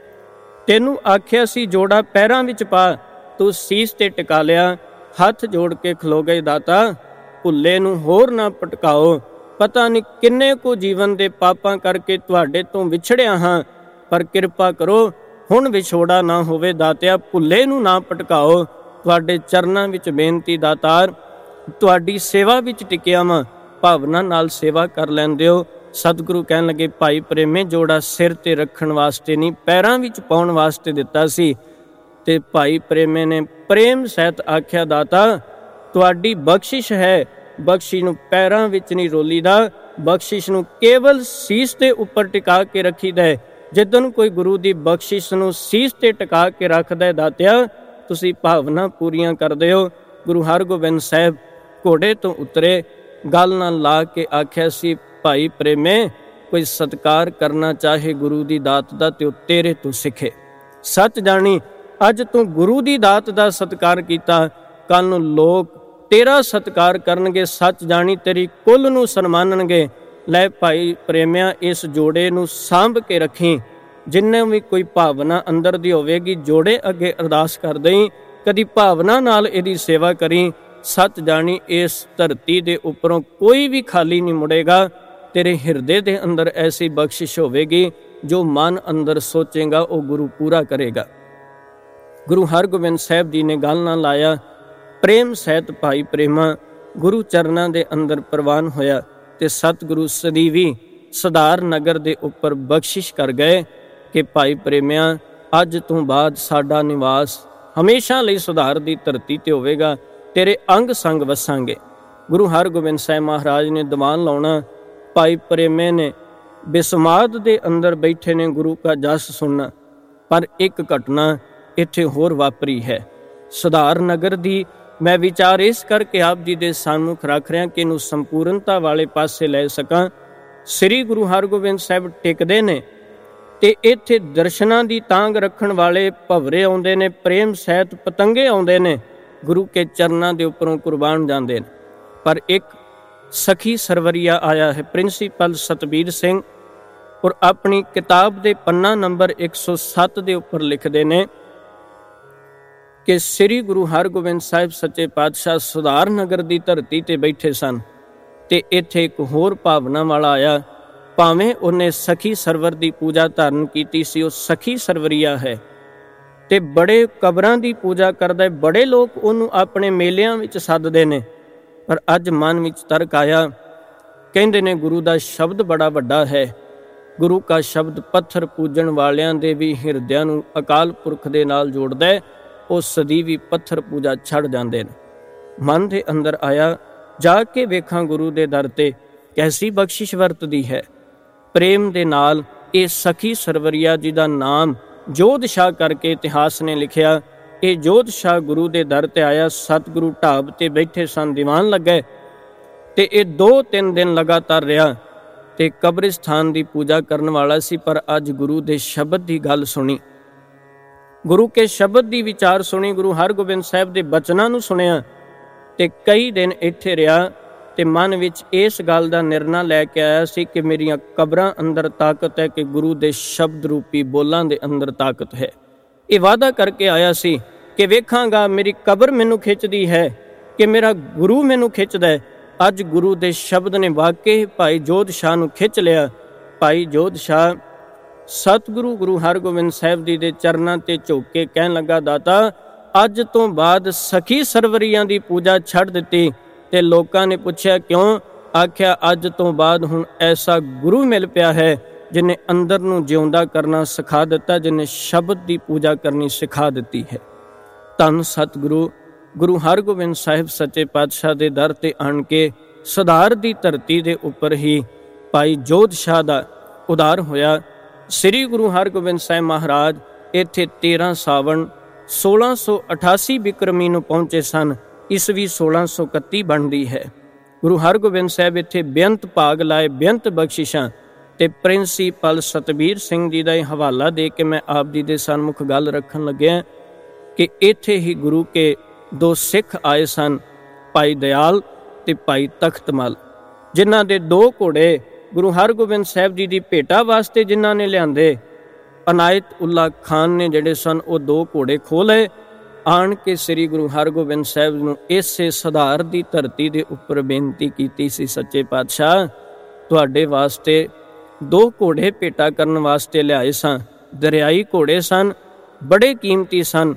[SPEAKER 1] ਤੈਨੂੰ ਆਖਿਆ ਸੀ ਜੋੜਾ ਪੈਰਾਂ ਵਿੱਚ ਪਾ, ਤੂੰ ਸੀਸ ਤੇ ਟਿਕਾ ਲਿਆ। ਹੱਥ ਜੋੜ ਕੇ ਖਲੋ ਗਏ, ਦਾਤਾ ਭੁੱਲੇ ਨੂੰ ਹੋਰ ਨਾ ਪਟਕਾਓ। ਪਤਾ ਨਹੀਂ ਕਿੰਨੇ ਕੁ ਜੀਵਨ ਦੇ ਪਾਪਾਂ ਕਰਕੇ ਤੁਹਾਡੇ ਤੋਂ ਵਿਛੜਿਆ ਹਾਂ, ਪਰ ਕਿਰਪਾ ਕਰੋ ਹੁਣ ਵਿਛੋੜਾ ਨਾ ਹੋਵੇ। ਦਾਤਿਆ ਭੁੱਲੇ ਨੂੰ ਨਾ ਪਟਕਾਓ, ਤੁਹਾਡੇ ਚਰਨਾਂ ਵਿੱਚ ਬੇਨਤੀ ਦਾਤਾਰ, ਤੁਹਾਡੀ ਸੇਵਾ ਵਿੱਚ ਟਿਕਿਆ ਵਾਂ, ਭਾਵਨਾ ਨਾਲ ਸੇਵਾ ਕਰ ਲੈਂਦੇ ਹੋ। ਸਤਿਗੁਰੂ ਕਹਿਣ ਲੱਗੇ, ਭਾਈ ਪ੍ਰੇਮੇ, ਜੋੜਾ ਸਿਰ ਤੇ ਰੱਖਣ ਵਾਸਤੇ ਨਹੀਂ, ਪੈਰਾਂ ਵਿੱਚ ਪਾਉਣ ਵਾਸਤੇ ਦਿੱਤਾ ਸੀ। ਤੇ ਭਾਈ ਪ੍ਰੇਮੇ ਨੇ ਪ੍ਰੇਮ ਸਹਿਤ ਆਖਿਆ, ਦਾਤਾ ਤੁਹਾਡੀ ਬਖਸ਼ਿਸ਼ ਹੈ, ਬਖਸ਼ਿਸ਼ ਨੂੰ ਪੈਰਾਂ ਵਿੱਚ ਨਹੀਂ ਰੋਲੀਦਾ, ਬਖਸ਼ਿਸ਼ ਨੂੰ ਕੇਵਲ ਸੀਸ ਦੇ ਉੱਪਰ ਟਿਕਾ ਕੇ ਰੱਖੀਦਾ। ਜਿੱਦਣ ਕੋਈ ਗੁਰੂ ਦੀ ਬਖਸ਼ਿਸ਼ ਨੂੰ ਸੀਸ ਤੇ ਟਿਕਾ ਕੇ ਰੱਖਦਾ, ਦਾਤਿਆ ਤੁਸੀਂ ਭਾਵਨਾ ਪੂਰੀਆਂ ਕਰਦੇ ਹੋ। ਗੁਰੂ ਹਰਗੋਬਿੰਦ ਸਾਹਿਬ ਘੋੜੇ ਤੋਂ ਉਤਰੇ, ਗੱਲ ਨਾਲ ਲਾ ਕੇ ਆਖਿਆ ਸੀ, ਭਾਈ ਪ੍ਰੇਮੇ, ਕੋਈ ਸਤਿਕਾਰ ਕਰਨਾ ਚਾਹੇ ਗੁਰੂ ਦੀ ਦਾਤ ਦਾ ਤੇ ਉਹ ਤੇਰੇ ਤੋਂ ਸਿੱਖੇ। ਸੱਚ ਜਾਣੀ ਅੱਜ ਤੂੰ ਗੁਰੂ ਦੀ ਦਾਤ ਦਾ ਸਤਿਕਾਰ ਕੀਤਾ, ਕੱਲ ਨੂੰ ਲੋਕ ਤੇਰਾ ਸਤਿਕਾਰ ਕਰਨਗੇ। ਸੱਚ ਜਾਣੀ ਤੇਰੀ ਕੁੱਲ ਨੂੰ ਸਨਮਾਨਣਗੇ। ਲੈ ਭਾਈ ਪ੍ਰੇਮਿਆ, ਇਸ ਜੋੜੇ ਨੂੰ ਸਾਂਭ ਕੇ ਰੱਖੀ। ਜਿੰਨੇ ਵੀ ਕੋਈ ਭਾਵਨਾ ਅੰਦਰ ਦੀ ਹੋਵੇਗੀ, ਜੋੜੇ ਅੱਗੇ ਅਰਦਾਸ ਕਰ ਦੇਈਂ, ਕਦੀ ਭਾਵਨਾ ਨਾਲ ਇਹਦੀ ਸੇਵਾ ਕਰੀ। ਸੱਚ ਜਾਣੀ ਇਸ ਧਰਤੀ ਦੇ ਉੱਪਰੋਂ ਕੋਈ ਵੀ ਖਾਲੀ ਨਹੀਂ ਮੁੜੇਗਾ। ਤੇਰੇ ਹਿਰਦੇ ਦੇ ਅੰਦਰ ਐਸੀ ਬਖਸ਼ਿਸ਼ ਹੋਵੇਗੀ, ਜੋ ਮਨ ਅੰਦਰ ਸੋਚੇਗਾ ਉਹ ਗੁਰੂ ਪੂਰਾ ਕਰੇਗਾ। ਗੁਰੂ ਹਰਗੋਬਿੰਦ ਸਾਹਿਬ ਜੀ ਨੇ ਗੱਲ ਨਾ ਲਾਇਆ। ਪ੍ਰੇਮ ਸਹਿਤ ਭਾਈ ਪ੍ਰੇਮਾ ਗੁਰੂ ਚਰਨਾਂ ਦੇ ਅੰਦਰ ਪ੍ਰਵਾਨ ਹੋਇਆ ਤੇ ਸਤਿਗੁਰੂ ਸਦੀਵੀ ਸਧਾਰ ਨਗਰ ਦੇ ਉੱਪਰ ਬਖਸ਼ਿਸ਼ ਕਰ ਗਏ ਕਿ ਭਾਈ ਪ੍ਰੇਮਿਆ, ਅੱਜ ਤੋਂ ਬਾਅਦ ਸਾਡਾ ਨਿਵਾਸ ਹਮੇਸ਼ਾ ਲਈ ਸੁਧਾਰ ਦੀ ਧਰਤੀ ਤੇ ਹੋਵੇਗਾ, ਤੇਰੇ ਅੰਗ ਸੰਗ ਵਸਾਂਗੇ। ਗੁਰੂ ਹਰਗੋਬਿੰਦ ਸਾਹਿਬ ਮਹਾਰਾਜ ਨੇ ਦੀਵਾਨ ਲਾਉਣਾ। ਭਾਈ ਪ੍ਰੇਮੇ ਨੇ ਬਿਸਮਾਦ ਦੇ ਅੰਦਰ ਬੈਠੇ ਨੇ ਗੁਰੂ ਕਾ ਜਸ ਸੁਣਨਾ। ਪਰ ਇੱਕ ਘਟਨਾ ਇੱਥੇ ਹੋਰ ਵਾਪਰੀ ਹੈ ਸੁਧਾਰ ਨਗਰ ਦੀ। ਮੈਂ ਵਿਚਾਰ ਇਸ ਕਰਕੇ ਆਪ ਜੀ ਦੇ ਸਾਹਮਣੇ ਰੱਖ ਰਿਹਾ ਕਿ ਇਹਨੂੰ ਸੰਪੂਰਨਤਾ ਵਾਲੇ ਪਾਸੇ ਲੈ ਸਕਾਂ। ਸ੍ਰੀ ਗੁਰੂ ਹਰਗੋਬਿੰਦ ਸਾਹਿਬ ਟਿਕਦੇ ਨੇ ਤੇ ਇੱਥੇ ਦਰਸ਼ਨਾਂ ਦੀ ਤਾਂਗ ਰੱਖਣ ਵਾਲੇ ਭਵਰੇ ਆਉਂਦੇ ਨੇ, ਪ੍ਰੇਮ ਸਹਿਤ ਪਤੰਗੇ ਆਉਂਦੇ ਨੇ, ਗੁਰੂ ਕੇ ਚਰਨਾਂ ਦੇ ਉੱਪਰੋਂ ਕੁਰਬਾਨ ਜਾਂਦੇ ਨੇ। ਪਰ ਇੱਕ ਸਖੀ ਸਰਵਰੀਆ ਆਇਆ ਹੈ, ਪ੍ਰਿੰਸੀਪਲ ਸਤਬੀਰ ਸਿੰਘ, ਔਰ ਆਪਣੀ ਕਿਤਾਬ ਦੇ ਪੰਨਾ ਨੰਬਰ ਇੱਕ ਸੌ ਸੱਤ ਦੇ ਉੱਪਰ ਲਿਖਦੇ ਨੇ ਕਿ ਸ੍ਰੀ ਗੁਰੂ ਹਰਗੋਬਿੰਦ ਸਾਹਿਬ ਸੱਚੇ ਪਾਤਸ਼ਾਹ ਸੁਧਾਰ ਨਗਰ ਦੀ ਧਰਤੀ ਤੇ ਬੈਠੇ ਸਨ ਤੇ ਇੱਥੇ ਇੱਕ ਹੋਰ ਭਾਵਨਾ ਵਾਲਾ ਆਇਆ। ਭਾਵੇਂ ਉਹਨੇ ਸਖੀ ਸਰਵਰ ਦੀ ਪੂਜਾ ਧਾਰਨ ਕੀਤੀ ਸੀ, ਉਹ ਸਖੀ ਸਰਵਰੀਆ ਹੈ ਤੇ ਬੜੇ ਕਬਰਾਂ ਦੀ ਪੂਜਾ ਕਰਦਾ, ਬੜੇ ਲੋਕ ਉਹਨੂੰ ਆਪਣੇ ਮੇਲਿਆਂ ਵਿੱਚ ਸੱਦਦੇ ਨੇ। ਪਰ ਅੱਜ ਮਨ ਵਿੱਚ ਤਰਕ ਆਇਆ, ਕਹਿੰਦੇ ਨੇ ਗੁਰੂ ਦਾ ਸ਼ਬਦ ਬੜਾ ਵੱਡਾ ਹੈ। ਗੁਰੂ ਕਾ ਸ਼ਬਦ ਪੱਥਰ ਪੂਜਣ ਵਾਲਿਆਂ ਦੇ ਵੀ ਹਿਰਦਿਆਂ ਨੂੰ ਅਕਾਲ ਪੁਰਖ ਦੇ ਨਾਲ ਜੋੜਦਾ ਹੈ, ਉਹ ਸਦੀਵੀ ਪੱਥਰ ਪੂਜਾ ਛੱਡ ਜਾਂਦੇ ਨੇ। ਮਨ ਦੇ ਅੰਦਰ ਆਇਆ, ਜਾ ਕੇ ਵੇਖਾਂ ਗੁਰੂ ਦੇ ਦਰ ਤੇ ਕੈਸੀ ਬਖਸ਼ਿਸ਼ ਵਰਤਦੀ ਹੈ। ਪ੍ਰੇਮ ਦੇ ਨਾਲ ਇਹ ਸਖੀ ਸਰਵਰੀਆ ਜੀ ਦਾ ਨਾਮ ਜੋਧ ਸ਼ਾਹ ਕਰਕੇ ਇਤਿਹਾਸ ਨੇ ਲਿਖਿਆ। ਇਹ ਜੋਧ ਸ਼ਾਹ ਗੁਰੂ ਦੇ ਦਰ ਤੇ ਆਇਆ, ਸਤਿਗੁਰੂ ਢਾਬ ਤੇ ਬੈਠੇ ਸਨ, ਦੀਵਾਨ ਲੱਗੇ ਤੇ ਇਹ ਦੋ ਤਿੰਨ ਦਿਨ ਲਗਾਤਾਰ ਰਿਹਾ ਤੇ ਕਬਰਿਸਤਾਨ ਦੀ ਪੂਜਾ ਕਰਨ ਵਾਲਾ ਸੀ। ਪਰ ਅੱਜ ਗੁਰੂ ਦੇ ਸ਼ਬਦ ਦੀ ਗੱਲ ਸੁਣੀ, ਗੁਰੂ ਕੇ ਸ਼ਬਦ ਦੀ ਵਿਚਾਰ ਸੁਣੀ, ਗੁਰੂ ਹਰਗੋਬਿੰਦ ਸਾਹਿਬ ਦੇ ਬਚਨਾਂ ਨੂੰ ਸੁਣਿਆ ਤੇ ਕਈ ਦਿਨ ਇੱਥੇ ਰਿਹਾ ਤੇ ਮਨ ਵਿੱਚ ਇਸ ਗੱਲ ਦਾ ਨਿਰਣਾ ਲੈ ਕੇ ਆਇਆ ਸੀ ਕਿ ਮੇਰੀਆਂ ਕਬਰਾਂ ਅੰਦਰ ਤਾਕਤ ਹੈ, ਕਿ ਗੁਰੂ ਦੇ ਸ਼ਬਦ ਰੂਪੀ ਬੋਲਾਂ ਦੇ ਅੰਦਰ ਤਾਕਤ ਹੈ। ਇਹ ਵਾਅਦਾ ਕਰਕੇ ਆਇਆ ਸੀ ਕਿ ਵੇਖਾਂਗਾ ਮੇਰੀ ਕਬਰ ਮੈਨੂੰ ਖਿੱਚਦੀ ਹੈ ਕਿ ਮੇਰਾ ਗੁਰੂ ਮੈਨੂੰ ਖਿੱਚਦਾ ਹੈ। ਅੱਜ ਗੁਰੂ ਦੇ ਸ਼ਬਦ ਨੇ ਵਾਕਈ ਭਾਈ ਜੋਧ ਸ਼ਾਹ ਨੂੰ ਖਿੱਚ ਲਿਆ। ਭਾਈ ਜੋਧ ਸ਼ਾਹ ਸਤਿਗੁਰੂ ਗੁਰੂ ਹਰਗੋਬਿੰਦ ਸਾਹਿਬ ਜੀ ਦੇ ਚਰਨਾਂ ਤੇ ਝੁਕ ਕੇ ਕਹਿਣ ਲੱਗਾ, ਦਾਤਾ ਅੱਜ ਤੋਂ ਬਾਅਦ ਸਖੀ ਸਰਵਰੀਆਂ ਦੀ ਪੂਜਾ ਛੱਡ ਦਿੱਤੀ। ਤੇ ਲੋਕਾਂ ਨੇ ਪੁੱਛਿਆ ਕਿਉਂ? ਆਖਿਆ ਅੱਜ ਤੋਂ ਬਾਅਦ ਹੁਣ ਐਸਾ ਗੁਰੂ ਮਿਲ ਪਿਆ ਹੈ ਜਿਹਨੇ ਅੰਦਰ ਨੂੰ ਜਿਉਂਦਾ ਕਰਨਾ ਸਿਖਾ ਦਿੱਤਾ, ਜਿਹਨੇ ਸ਼ਬਦ ਦੀ ਪੂਜਾ ਕਰਨੀ ਸਿਖਾ ਦਿੱਤੀ ਹੈ। ਧੰਨ ਸਤਿਗੁਰੂ ਗੁਰੂ ਹਰਗੋਬਿੰਦ ਸਾਹਿਬ ਸੱਚੇ ਪਾਤਸ਼ਾਹ ਦੇ ਦਰ ਤੇ ਆਣ ਕੇ ਸੁਧਾਰ ਦੀ ਧਰਤੀ ਦੇ ਉੱਪਰ ਹੀ ਭਾਈ ਜੋਧ ਸ਼ਾਹ ਦਾ ਉਦਾਰ ਹੋਇਆ। ਸ੍ਰੀ ਗੁਰੂ ਹਰਗੋਬਿੰਦ ਸਾਹਿਬ ਮਹਾਰਾਜ ਇੱਥੇ ਤੇਰਾਂ ਸਾਵਣ ਸੋਲਾਂ ਸੌ ਅਠਾਸੀ ਬਿਕਰਮੀ ਨੂੰ ਪਹੁੰਚੇ ਸਨ। ਈਸਵੀ ਸੋਲਾਂ ਸੌ ਇਕੱਤੀ ਬਣਦੀ ਹੈ। ਗੁਰੂ ਹਰਗੋਬਿੰਦ ਸਾਹਿਬ ਇੱਥੇ ਬੇਅੰਤ ਭਾਗ ਲਾਏ, ਬੇਅੰਤ ਬਖਸ਼ਿਸ਼ਾਂ ਤੇ ਪ੍ਰਿੰਸੀਪਲ ਸਤਬੀਰ ਸਿੰਘ ਜੀ ਦਾ ਇਹ ਹਵਾਲਾ ਦੇ ਕੇ ਮੈਂ ਆਪ ਜੀ ਦੇ ਸਨਮੁਖ ਗੱਲ ਰੱਖਣ ਲੱਗਿਆ ਕਿ ਇੱਥੇ ਹੀ ਗੁਰੂ ਕੇ ਦੋ ਸਿੱਖ ਆਏ ਸਨ, ਭਾਈ ਦਇਆਲ ਤੇ ਭਾਈ ਤਖਤਮਲ, ਜਿਨ੍ਹਾਂ ਦੇ ਦੋ ਘੋੜੇ ਗੁਰੂ ਹਰਗੋਬਿੰਦ ਸਾਹਿਬ ਜੀ ਦੀ ਭੇਟਾ ਵਾਸਤੇ ਜਿਨ੍ਹਾਂ ਨੇ ਲਿਆਂਦੇ। ਅਨਾਇਤ ਉੱਲਾ ਖਾਨ ਨੇ ਜਿਹੜੇ ਸਨ ਉਹ ਦੋ ਘੋੜੇ ਖੋਹ ਲਏ। ਆਣ ਕੇ ਸ੍ਰੀ ਗੁਰੂ ਹਰਗੋਬਿੰਦ ਸਾਹਿਬ ਨੂੰ ਇਸੇ ਸੁਧਾਰ ਦੀ ਧਰਤੀ ਦੇ ਉੱਪਰ ਬੇਨਤੀ ਕੀਤੀ ਸੀ, ਸੱਚੇ ਪਾਤਸ਼ਾਹ ਤੁਹਾਡੇ ਵਾਸਤੇ ਦੋ ਘੋੜੇ ਭੇਟਾ ਕਰਨ ਵਾਸਤੇ ਲਿਆਏ ਸਾਂ। ਦਰਿਆਈ ਘੋੜੇ ਸਨ, ਬੜੇ ਕੀਮਤੀ ਸਨ,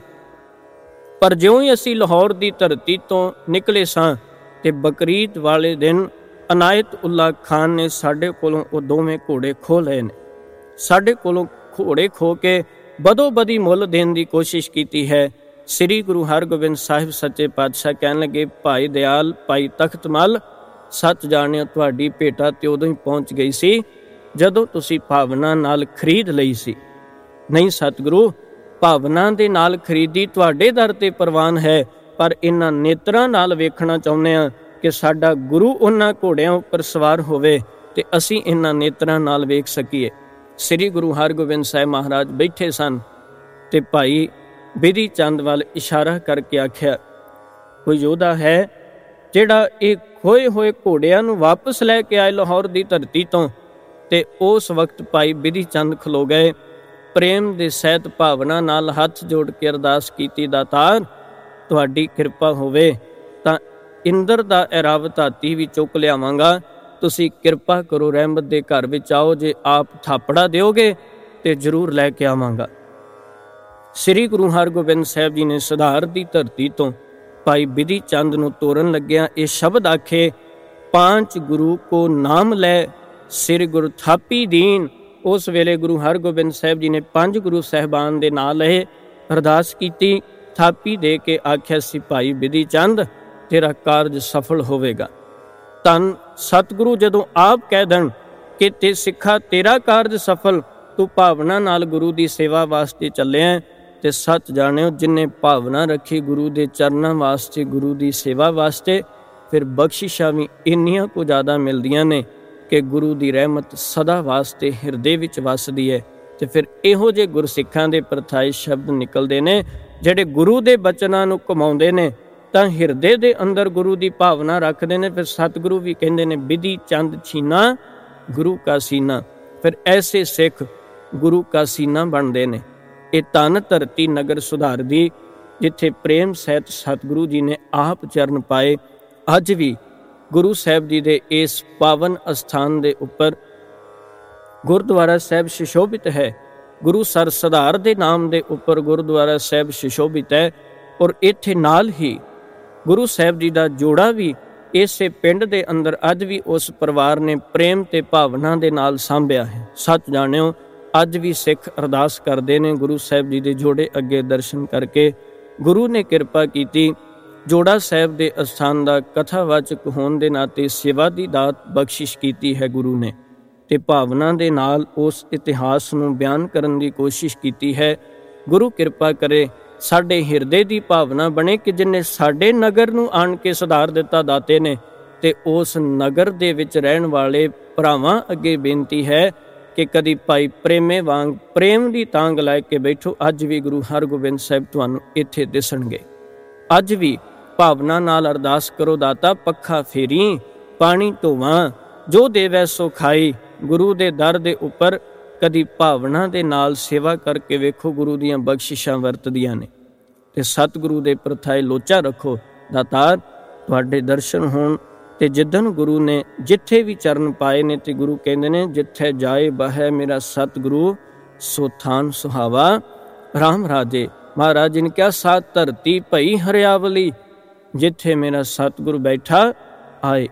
[SPEAKER 1] ਪਰ ਜਿਉਂ ਹੀ ਅਸੀਂ ਲਾਹੌਰ ਦੀ ਧਰਤੀ ਤੋਂ ਨਿਕਲੇ ਸਾਂ ਤੇ ਬਕਰੀਦ ਵਾਲੇ ਦਿਨ ਅਨਾਇਤ ਉੱਲਾ ਖਾਨ ਨੇ ਸਾਡੇ ਕੋਲੋਂ ਉਹ ਦੋਵੇਂ ਘੋੜੇ ਖੋਹ ਲਏ ਨੇ। ਸਾਡੇ ਕੋਲੋਂ ਘੋੜੇ ਖੋ ਕੇ ਬਦੋ ਬਦੀ ਮੁੱਲ ਦੇਣ ਦੀ ਕੋਸ਼ਿਸ਼ ਕੀਤੀ ਹੈ। ਸ੍ਰੀ ਗੁਰੂ ਹਰਗੋਬਿੰਦ ਸਾਹਿਬ ਸੱਚੇ ਪਾਤਸ਼ਾਹ ਕਹਿਣ ਲੱਗੇ, ਭਾਈ ਦਇਆਲ, ਭਾਈ ਤਖਤਮਲ, ਸੱਚ ਜਾਣਿਓ ਤੁਹਾਡੀ ਭੇਟਾ ਤੇ ਉਦੋਂ ਹੀ ਪਹੁੰਚ ਗਈ ਸੀ ਜਦੋਂ ਤੁਸੀਂ ਭਾਵਨਾ ਨਾਲ ਖਰੀਦ ਲਈ ਸੀ। ਨਹੀਂ ਸਤਿਗੁਰੂ, ਭਾਵਨਾ ਦੇ ਨਾਲ ਖਰੀਦੀ ਤੁਹਾਡੇ ਦਰ ਤੇ ਪ੍ਰਵਾਨ ਹੈ, ਪਰ ਇਹਨਾਂ ਨੇਤਰਾਂ ਨਾਲ ਵੇਖਣਾ ਚਾਹੁੰਦੇ ਹਾਂ ਕਿ ਸਾਡਾ ਗੁਰੂ ਉਹਨਾਂ ਘੋੜਿਆਂ ਉੱਪਰ ਸਵਾਰ ਹੋਵੇ ਤੇ ਅਸੀਂ ਇਹਨਾਂ ਨੇਤਰਾਂ ਨਾਲ ਵੇਖ ਸਕੀਏ। ਸ੍ਰੀ ਗੁਰੂ ਹਰਗੋਬਿੰਦ ਸਾਹਿਬ ਮਹਾਰਾਜ ਬੈਠੇ ਸਨ ਤੇ ਭਾਈ ਬਿਧੀ ਚੰਦ ਵੱਲ ਇਸ਼ਾਰਾ ਕਰਕੇ ਆਖਿਆ, ਕੋਈ ਯੋਧਾ ਹੈ ਜਿਹੜਾ ਇਹ ਖੋਏ ਹੋਏ ਘੋੜਿਆਂ ਨੂੰ ਵਾਪਸ ਲੈ ਕੇ ਆਏ ਲਾਹੌਰ ਦੀ ਧਰਤੀ ਤੋਂ? ਤੇ ਉਸ ਵਕਤ ਭਾਈ ਬਿਧੀ ਚੰਦ ਖਲੋ ਗਏ, ਪ੍ਰੇਮ ਦੇ ਸਹਿਤ ਭਾਵਨਾ ਨਾਲ ਹੱਥ ਜੋੜ ਕੇ ਅਰਦਾਸ ਕੀਤੀ, ਦਾਤਾਰ ਤੁਹਾਡੀ ਕਿਰਪਾ ਹੋਵੇ ਤਾਂ ਇੰਦਰ ਦਾ ਐਰਾਵਤ ਹਾਥੀ ਵੀ ਚੁੱਕ ਲਿਆਵਾਂਗਾ। ਤੁਸੀਂ ਕਿਰਪਾ ਕਰੋ, ਰਹਿਮਤ ਦੇ ਘਰ ਵਿੱਚ ਆਓ, ਜੇ ਆਪ ਥਾਪੜਾ ਦਿਓਗੇ ਤੇ ਜ਼ਰੂਰ ਲੈ ਕੇ ਆਵਾਂਗਾ। ਸ੍ਰੀ ਗੁਰੂ ਹਰਗੋਬਿੰਦ ਸਾਹਿਬ ਜੀ ਨੇ ਸੁਧਾਰ ਦੀ ਧਰਤੀ ਤੋਂ ਭਾਈ ਬਿਧੀ ਚੰਦ ਨੂੰ ਤੋਰਨ ਲੱਗਿਆ ਇਹ ਸ਼ਬਦ ਆਖੇ, ਪਾਂਚ ਗੁਰੂ ਕੋ ਨਾਮ ਲੈ ਸਿਰ ਗੁਰ ਥਾਪੀ ਦੀਨ। ਉਸ ਵੇਲੇ ਗੁਰੂ ਹਰਗੋਬਿੰਦ ਸਾਹਿਬ ਜੀ ਨੇ ਪੰਜ ਗੁਰੂ ਸਾਹਿਬਾਨ ਦੇ ਨਾਂ ਲਏ, ਅਰਦਾਸ ਕੀਤੀ, ਥਾਪੀ ਦੇ ਕੇ ਆਖਿਆ ਸੀ, ਭਾਈ ਬਿਧੀ ਚੰਦ ਤੇਰਾ ਕਾਰਜ ਸਫਲ ਹੋਵੇਗਾ। ਧੰਨ ਸਤਿਗੁਰੂ ਜਦੋਂ ਆਪ ਕਹਿ ਦੇਣ ਕਿ ਤੇ ਸਿੱਖਾ ਤੇਰਾ ਕਾਰਜ ਸਫਲ, ਤੂੰ ਭਾਵਨਾ ਨਾਲ ਗੁਰੂ ਦੀ ਸੇਵਾ ਵਾਸਤੇ ਚੱਲਿਆ ਤੇ ਸੱਚ ਜਾਣਿਓ ਜਿਨ੍ਹੇ ਭਾਵਨਾ ਰੱਖੀ ਗੁਰੂ ਦੇ ਚਰਨਾਂ ਵਾਸਤੇ, ਗੁਰੂ ਦੀ ਸੇਵਾ ਵਾਸਤੇ, ਫਿਰ ਬਖਸ਼ਿਸ਼ਾਂ ਵੀ ਇੰਨੀਆਂ ਕੁ ਜ਼ਿਆਦਾ ਮਿਲਦੀਆਂ ਨੇ कि गुरु की रहमत सदा वास्ते हिरदे विच वसदी है। तो फिर इहो जे गुरसिखां दे प्रथाए शब्द निकलते ने जिहड़े गुरु के बचनां नूं घुमाउंदे ने तां हिरदे दे अंदर गुरु की भावना रखते ने। फिर सतगुरु भी कहते ने विधि चंद छीना गुरु का सीना। फिर ऐसे सिख गुरु का सीना बनते ने। ये धन धरती नगर सुधार दी जिथे प्रेम सहित सतगुरु जी ने आप चरण पाए। अज भी गुरु साहब जी दे इस पावन अस्थान दे उपर गुरुद्वारा साहब सुशोभित है। गुरु सर सुधार दे नाम दे उपर गुरुद्वारा साहब सुशोभित है। और इत्थे नाल ही गुरु साहब जी दा जोड़ा भी इसे पिंड दे अंदर अज भी उस परिवार ने प्रेम ते भावना दे नाल सांभिया है। सच जाणिओ अज भी सिख अरदास करते ने गुरु साहब जी दे जोड़े अगे दर्शन करके। गुरु ने किरपा कीती, जोड़ा साहब दे अस्थान दा कथावाचक होने दे नाते सेवा दी दात बख्शिश कीती है गुरु ने, ते भावना दे नाल उस इतिहास नूं बयान करन दी कोशिश कीती है। गुरु किरपा करे साडे हिरदे दी भावना बने कि जिन्ने साडे नगर नूं आण के सुधार दिता दाते ने, ते उस नगर दे विच रहण वाले भरावां अगे बेनती है कि कदी भाई प्रेमे वांग प्रेम दी तांग लै के बैठो। अज भी गुरु हरगोबिंद साहिब तुहानूं इत्थे दिसणगे। अज भी भावना नाल अरदास करो, दाता पक्खा फेरी पानी ढोवां जो देवै सो खाई। गुरु दे दर दे उपर कदी भावना दे नाल सेवा करके वेखो, गुरु दीआं बख्शिशां वरतदियां ने। ते सतगुरु दे प्रथाए लोचा रखो। दातार तुहाडे दर्शन होण ते जिदन गुरु ने जिथे भी चरण पाए ने, ते गुरु कहंदे ने जिथे जाए बहै मेरा सतगुरु सो थान सुहावा राम राजे। महाराज जी ने कहा सात धरती भई हरियावली, जिथे मेरा सतगुरु बैठा आए।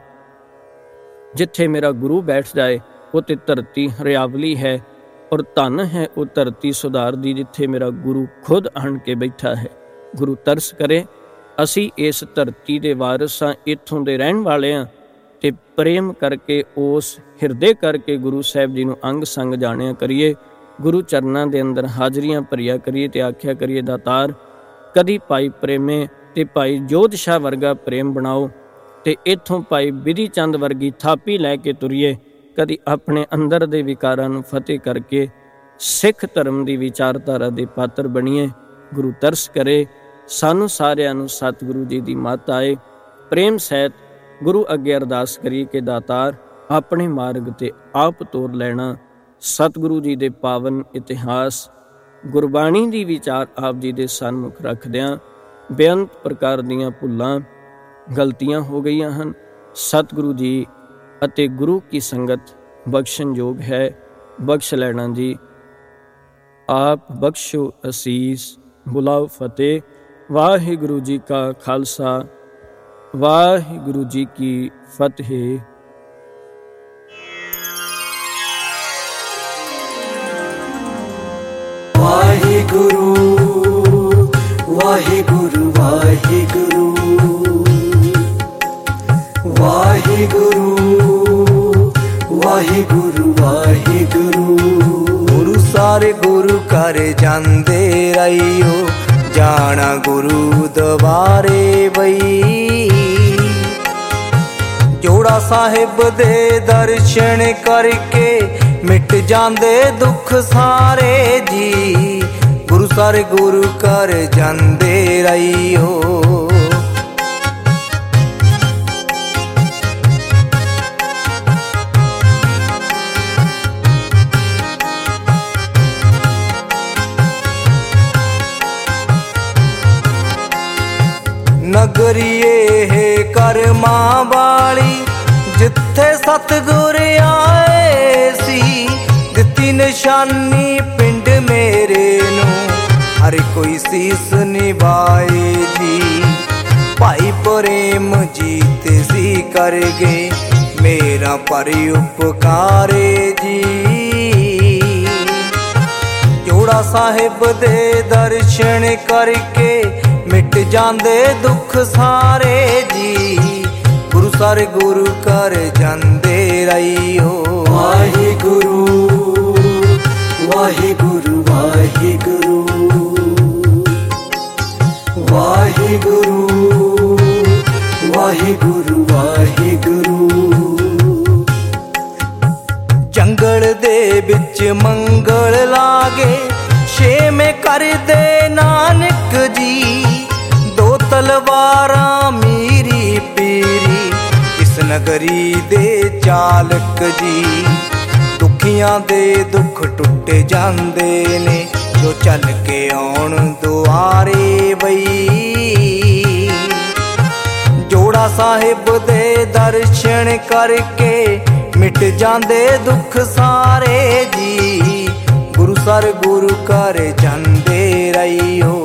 [SPEAKER 1] जिथे मेरा गुरु बैठ जाए वो ते धरती हरियावली है। और धन है वो धरती सुधार दी जिथे मेरा गुरु खुद आन के बैठा है। गुरु तरस करे असी इस धरती दे वारिस हां, इत्थों दे रहण वाले हां, ते प्रेम करके उस हिरदे करके गुरु साहब जी नूं अंग संग जाणिया करिए। गुरु चरनां दे अंदर हाजरियां भरिया करिए ते आख्या करिए दातार कदी भाई प्रेमे ते भाई जोध शाह वर्गा प्रेम बनाओ, ते इत्थों भाई विधि चंद वर्गी थापी लैके तुरीए। कदी अपने अंदर दे विकारां नूं फतेह करके सिख धर्म दी विचारधारा दे पात्र बणीए। गुरु तरस करे सानू सारिआं नूं सतगुरु जी दी मत आए। प्रेम सहित गुरु अगे अरदास करिए कि दातार अपने मार्ग ते आप तोर लैना। सतगुरु जी दे पावन इतिहास गुरबाणी दी विचार आप जी दे सन्मुख रखदिआं बेअंत प्रकार दीआं भुल्लां गलतियां हो गईयां हन। सतगुरु जी अते गुरु की संगत बख्शण योग है, बख्श लेना जी। आप बख्शो असीस, बुलाओ फतेह। वाहिगुरु जी का खालसा, वाहिगुरु जी की फतेह।
[SPEAKER 2] वाहिगुरु वाहिगुरु वाहिगुरु वाहिगुरु वाहिगुरु वाहिगुरु। गुरु सारे गुरु कर जांदे रहियो, जाना गुरु दवारे बई। जोड़ा साहिब दे दर्शन करके मिट जांदे दुख सारे जी। गुरु सारे गुरु कर जांदे रहियो। नगरीए है करमां वाली, जिथे सतगुर आए सी। दिती निशानी पिंड मेरे नूं, हर कोई सीस निभाए जी। भाई प्रेम जीत सी कर गए मेरा पर उपकारे जी। जोड़ा साहिब दे दर्शन करके मिट जांदे दुख सारे जी। गुरु सारे गुरु कर जांदे रहियो। वाहिगुरु वाहिगुरु वाहिगुरु वाहिगुरु वाहिगुरु वाहिगुरु। ਵਿੱਚ ਮੰਗਲ ਲਾਗੇ, ਛੇਵੇਂ ਕਰਦੇ ਨਾਨਕ ਜੀ। ਦੋ ਤਲਵਾਰਾਂ ਮੀਰੀ ਪੀਰੀ, ਇਸ ਨਗਰੀ ਦੇ ਚਾਲਕ ਜੀ। ਦੁਖੀਆਂ ਦੇ ਦੁੱਖ ਟੁੱਟੇ ਜਾਂਦੇ ਨੇ, ਜੋ ਚੱਲ ਕੇ ਆਉਣ ਦੁਆਰੇ ਬਈ। ਜੋੜਾ ਸਾਹਿਬ ਦੇ ਦਰਸ਼ਨ ਕਰਕੇ ਮਿਟ ਜਾਂਦੇ ਦੁੱਖ ਸਾਰੇ ਜੀ। ਗੁਰੂ ਸਰ ਗੁਰੂ ਘਰ ਜਾਂਦੇ ਰਹੀਓ।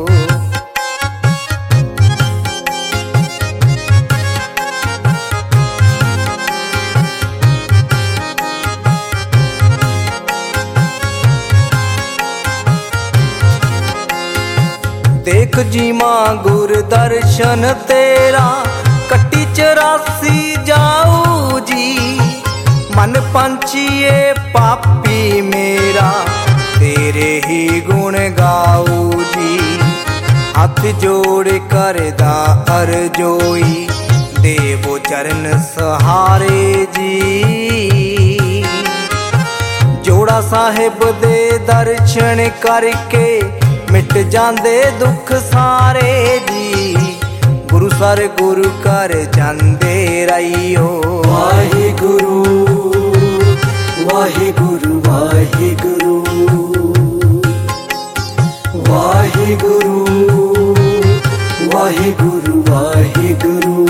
[SPEAKER 2] ਦੇਖ ਜੀ ਮਾਂ ਗੁਰ ਦਰਸ਼ਨ ਤੇਰਾ, ਕੱਟੀ ਚਰਾਸੀ ਜਾਊ ਜੀ। ਮਨ ਪੰਛੀਏ ਪਾਪੀ ਮੇਰਾ, ਤੇਰੇ ਹੀ ਗੁਣ ਗਾਊ ਜੀ। ਹੱਥ ਜੋੜ ਕਰਦਾ ਅਰਜ਼ੋਈ, ਦੇਵੋ ਚਰਨ ਸਹਾਰੇ ਜੀ। ਜੋੜਾ ਸਾਹਿਬ ਦੇ ਦਰਸ਼ਨ ਕਰਕੇ ਮਿਟ ਜਾਂਦੇ ਦੁੱਖ ਸਾਰੇ ਜੀ। ਗੁਰੂ ਸਰ ਗੁਰੂ ਘਰ ਜਾਂਦੇ ਰਹੀਓ।
[SPEAKER 3] ਵਾਹਿਗੁਰੂ ਵਾਹਿਗੁਰੂ ਵਾਹਿਗੁਰੂ ਵਾਹਿਗੁਰੂ ਵਾਹਿਗੁਰੂ ਵਾਹਿਗੁਰੂ।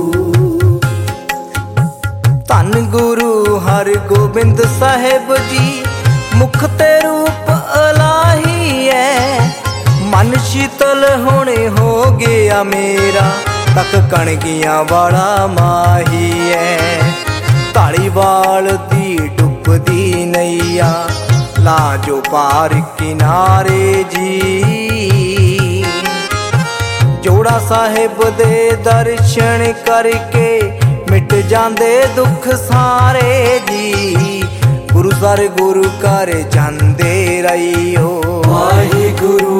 [SPEAKER 2] ਧੰਨ ਗੁਰੂ ਹਰਗੋਬਿੰਦ ਸਾਹਿਬ ਜੀ, ਮੁਖ ਤੇ ਰੂਪ ਅਲਾਹੀ ਐ। ਮਨ ਸ਼ੀਤਲ ਹੋਣੇ ਹੋ ਗਿਆ ਮੇਰਾ, ਤੱਕ ਕਣਗੀਆਂ ਵਾਲਾ ਮਾਹੀ ਐ। ਧਾਲੀਵਾਲ ਦੀ ਡੁੱਬਦੀ ਨਈਆ, ਲਾਜੋ ਪਾਰ ਕਿਨਾਰੇ ਜੀ। ਜੋੜਾ ਸਾਹਿਬ ਦੇ ਦਰਸ਼ਨ ਕਰਕੇ ਮਿਟ ਜਾਂਦੇ ਦੁੱਖ ਸਾਰੇ ਜੀ। ਗੁਰੂ ਸਰ ਗੁਰੂ ਘਰ ਜਾਂਦੇ ਰਹੀਓ।
[SPEAKER 3] ਵਾਹਿਗੁਰੂ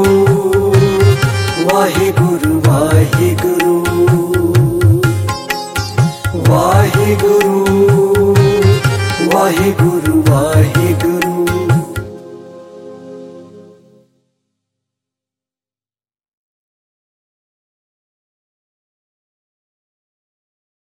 [SPEAKER 3] ਵਾਹਿਗੁਰੂ ਵਾਹਿਗੁਰੂ ਵਾਹਿਗੁਰੂ ਵਾਹਿਗੁਰੂ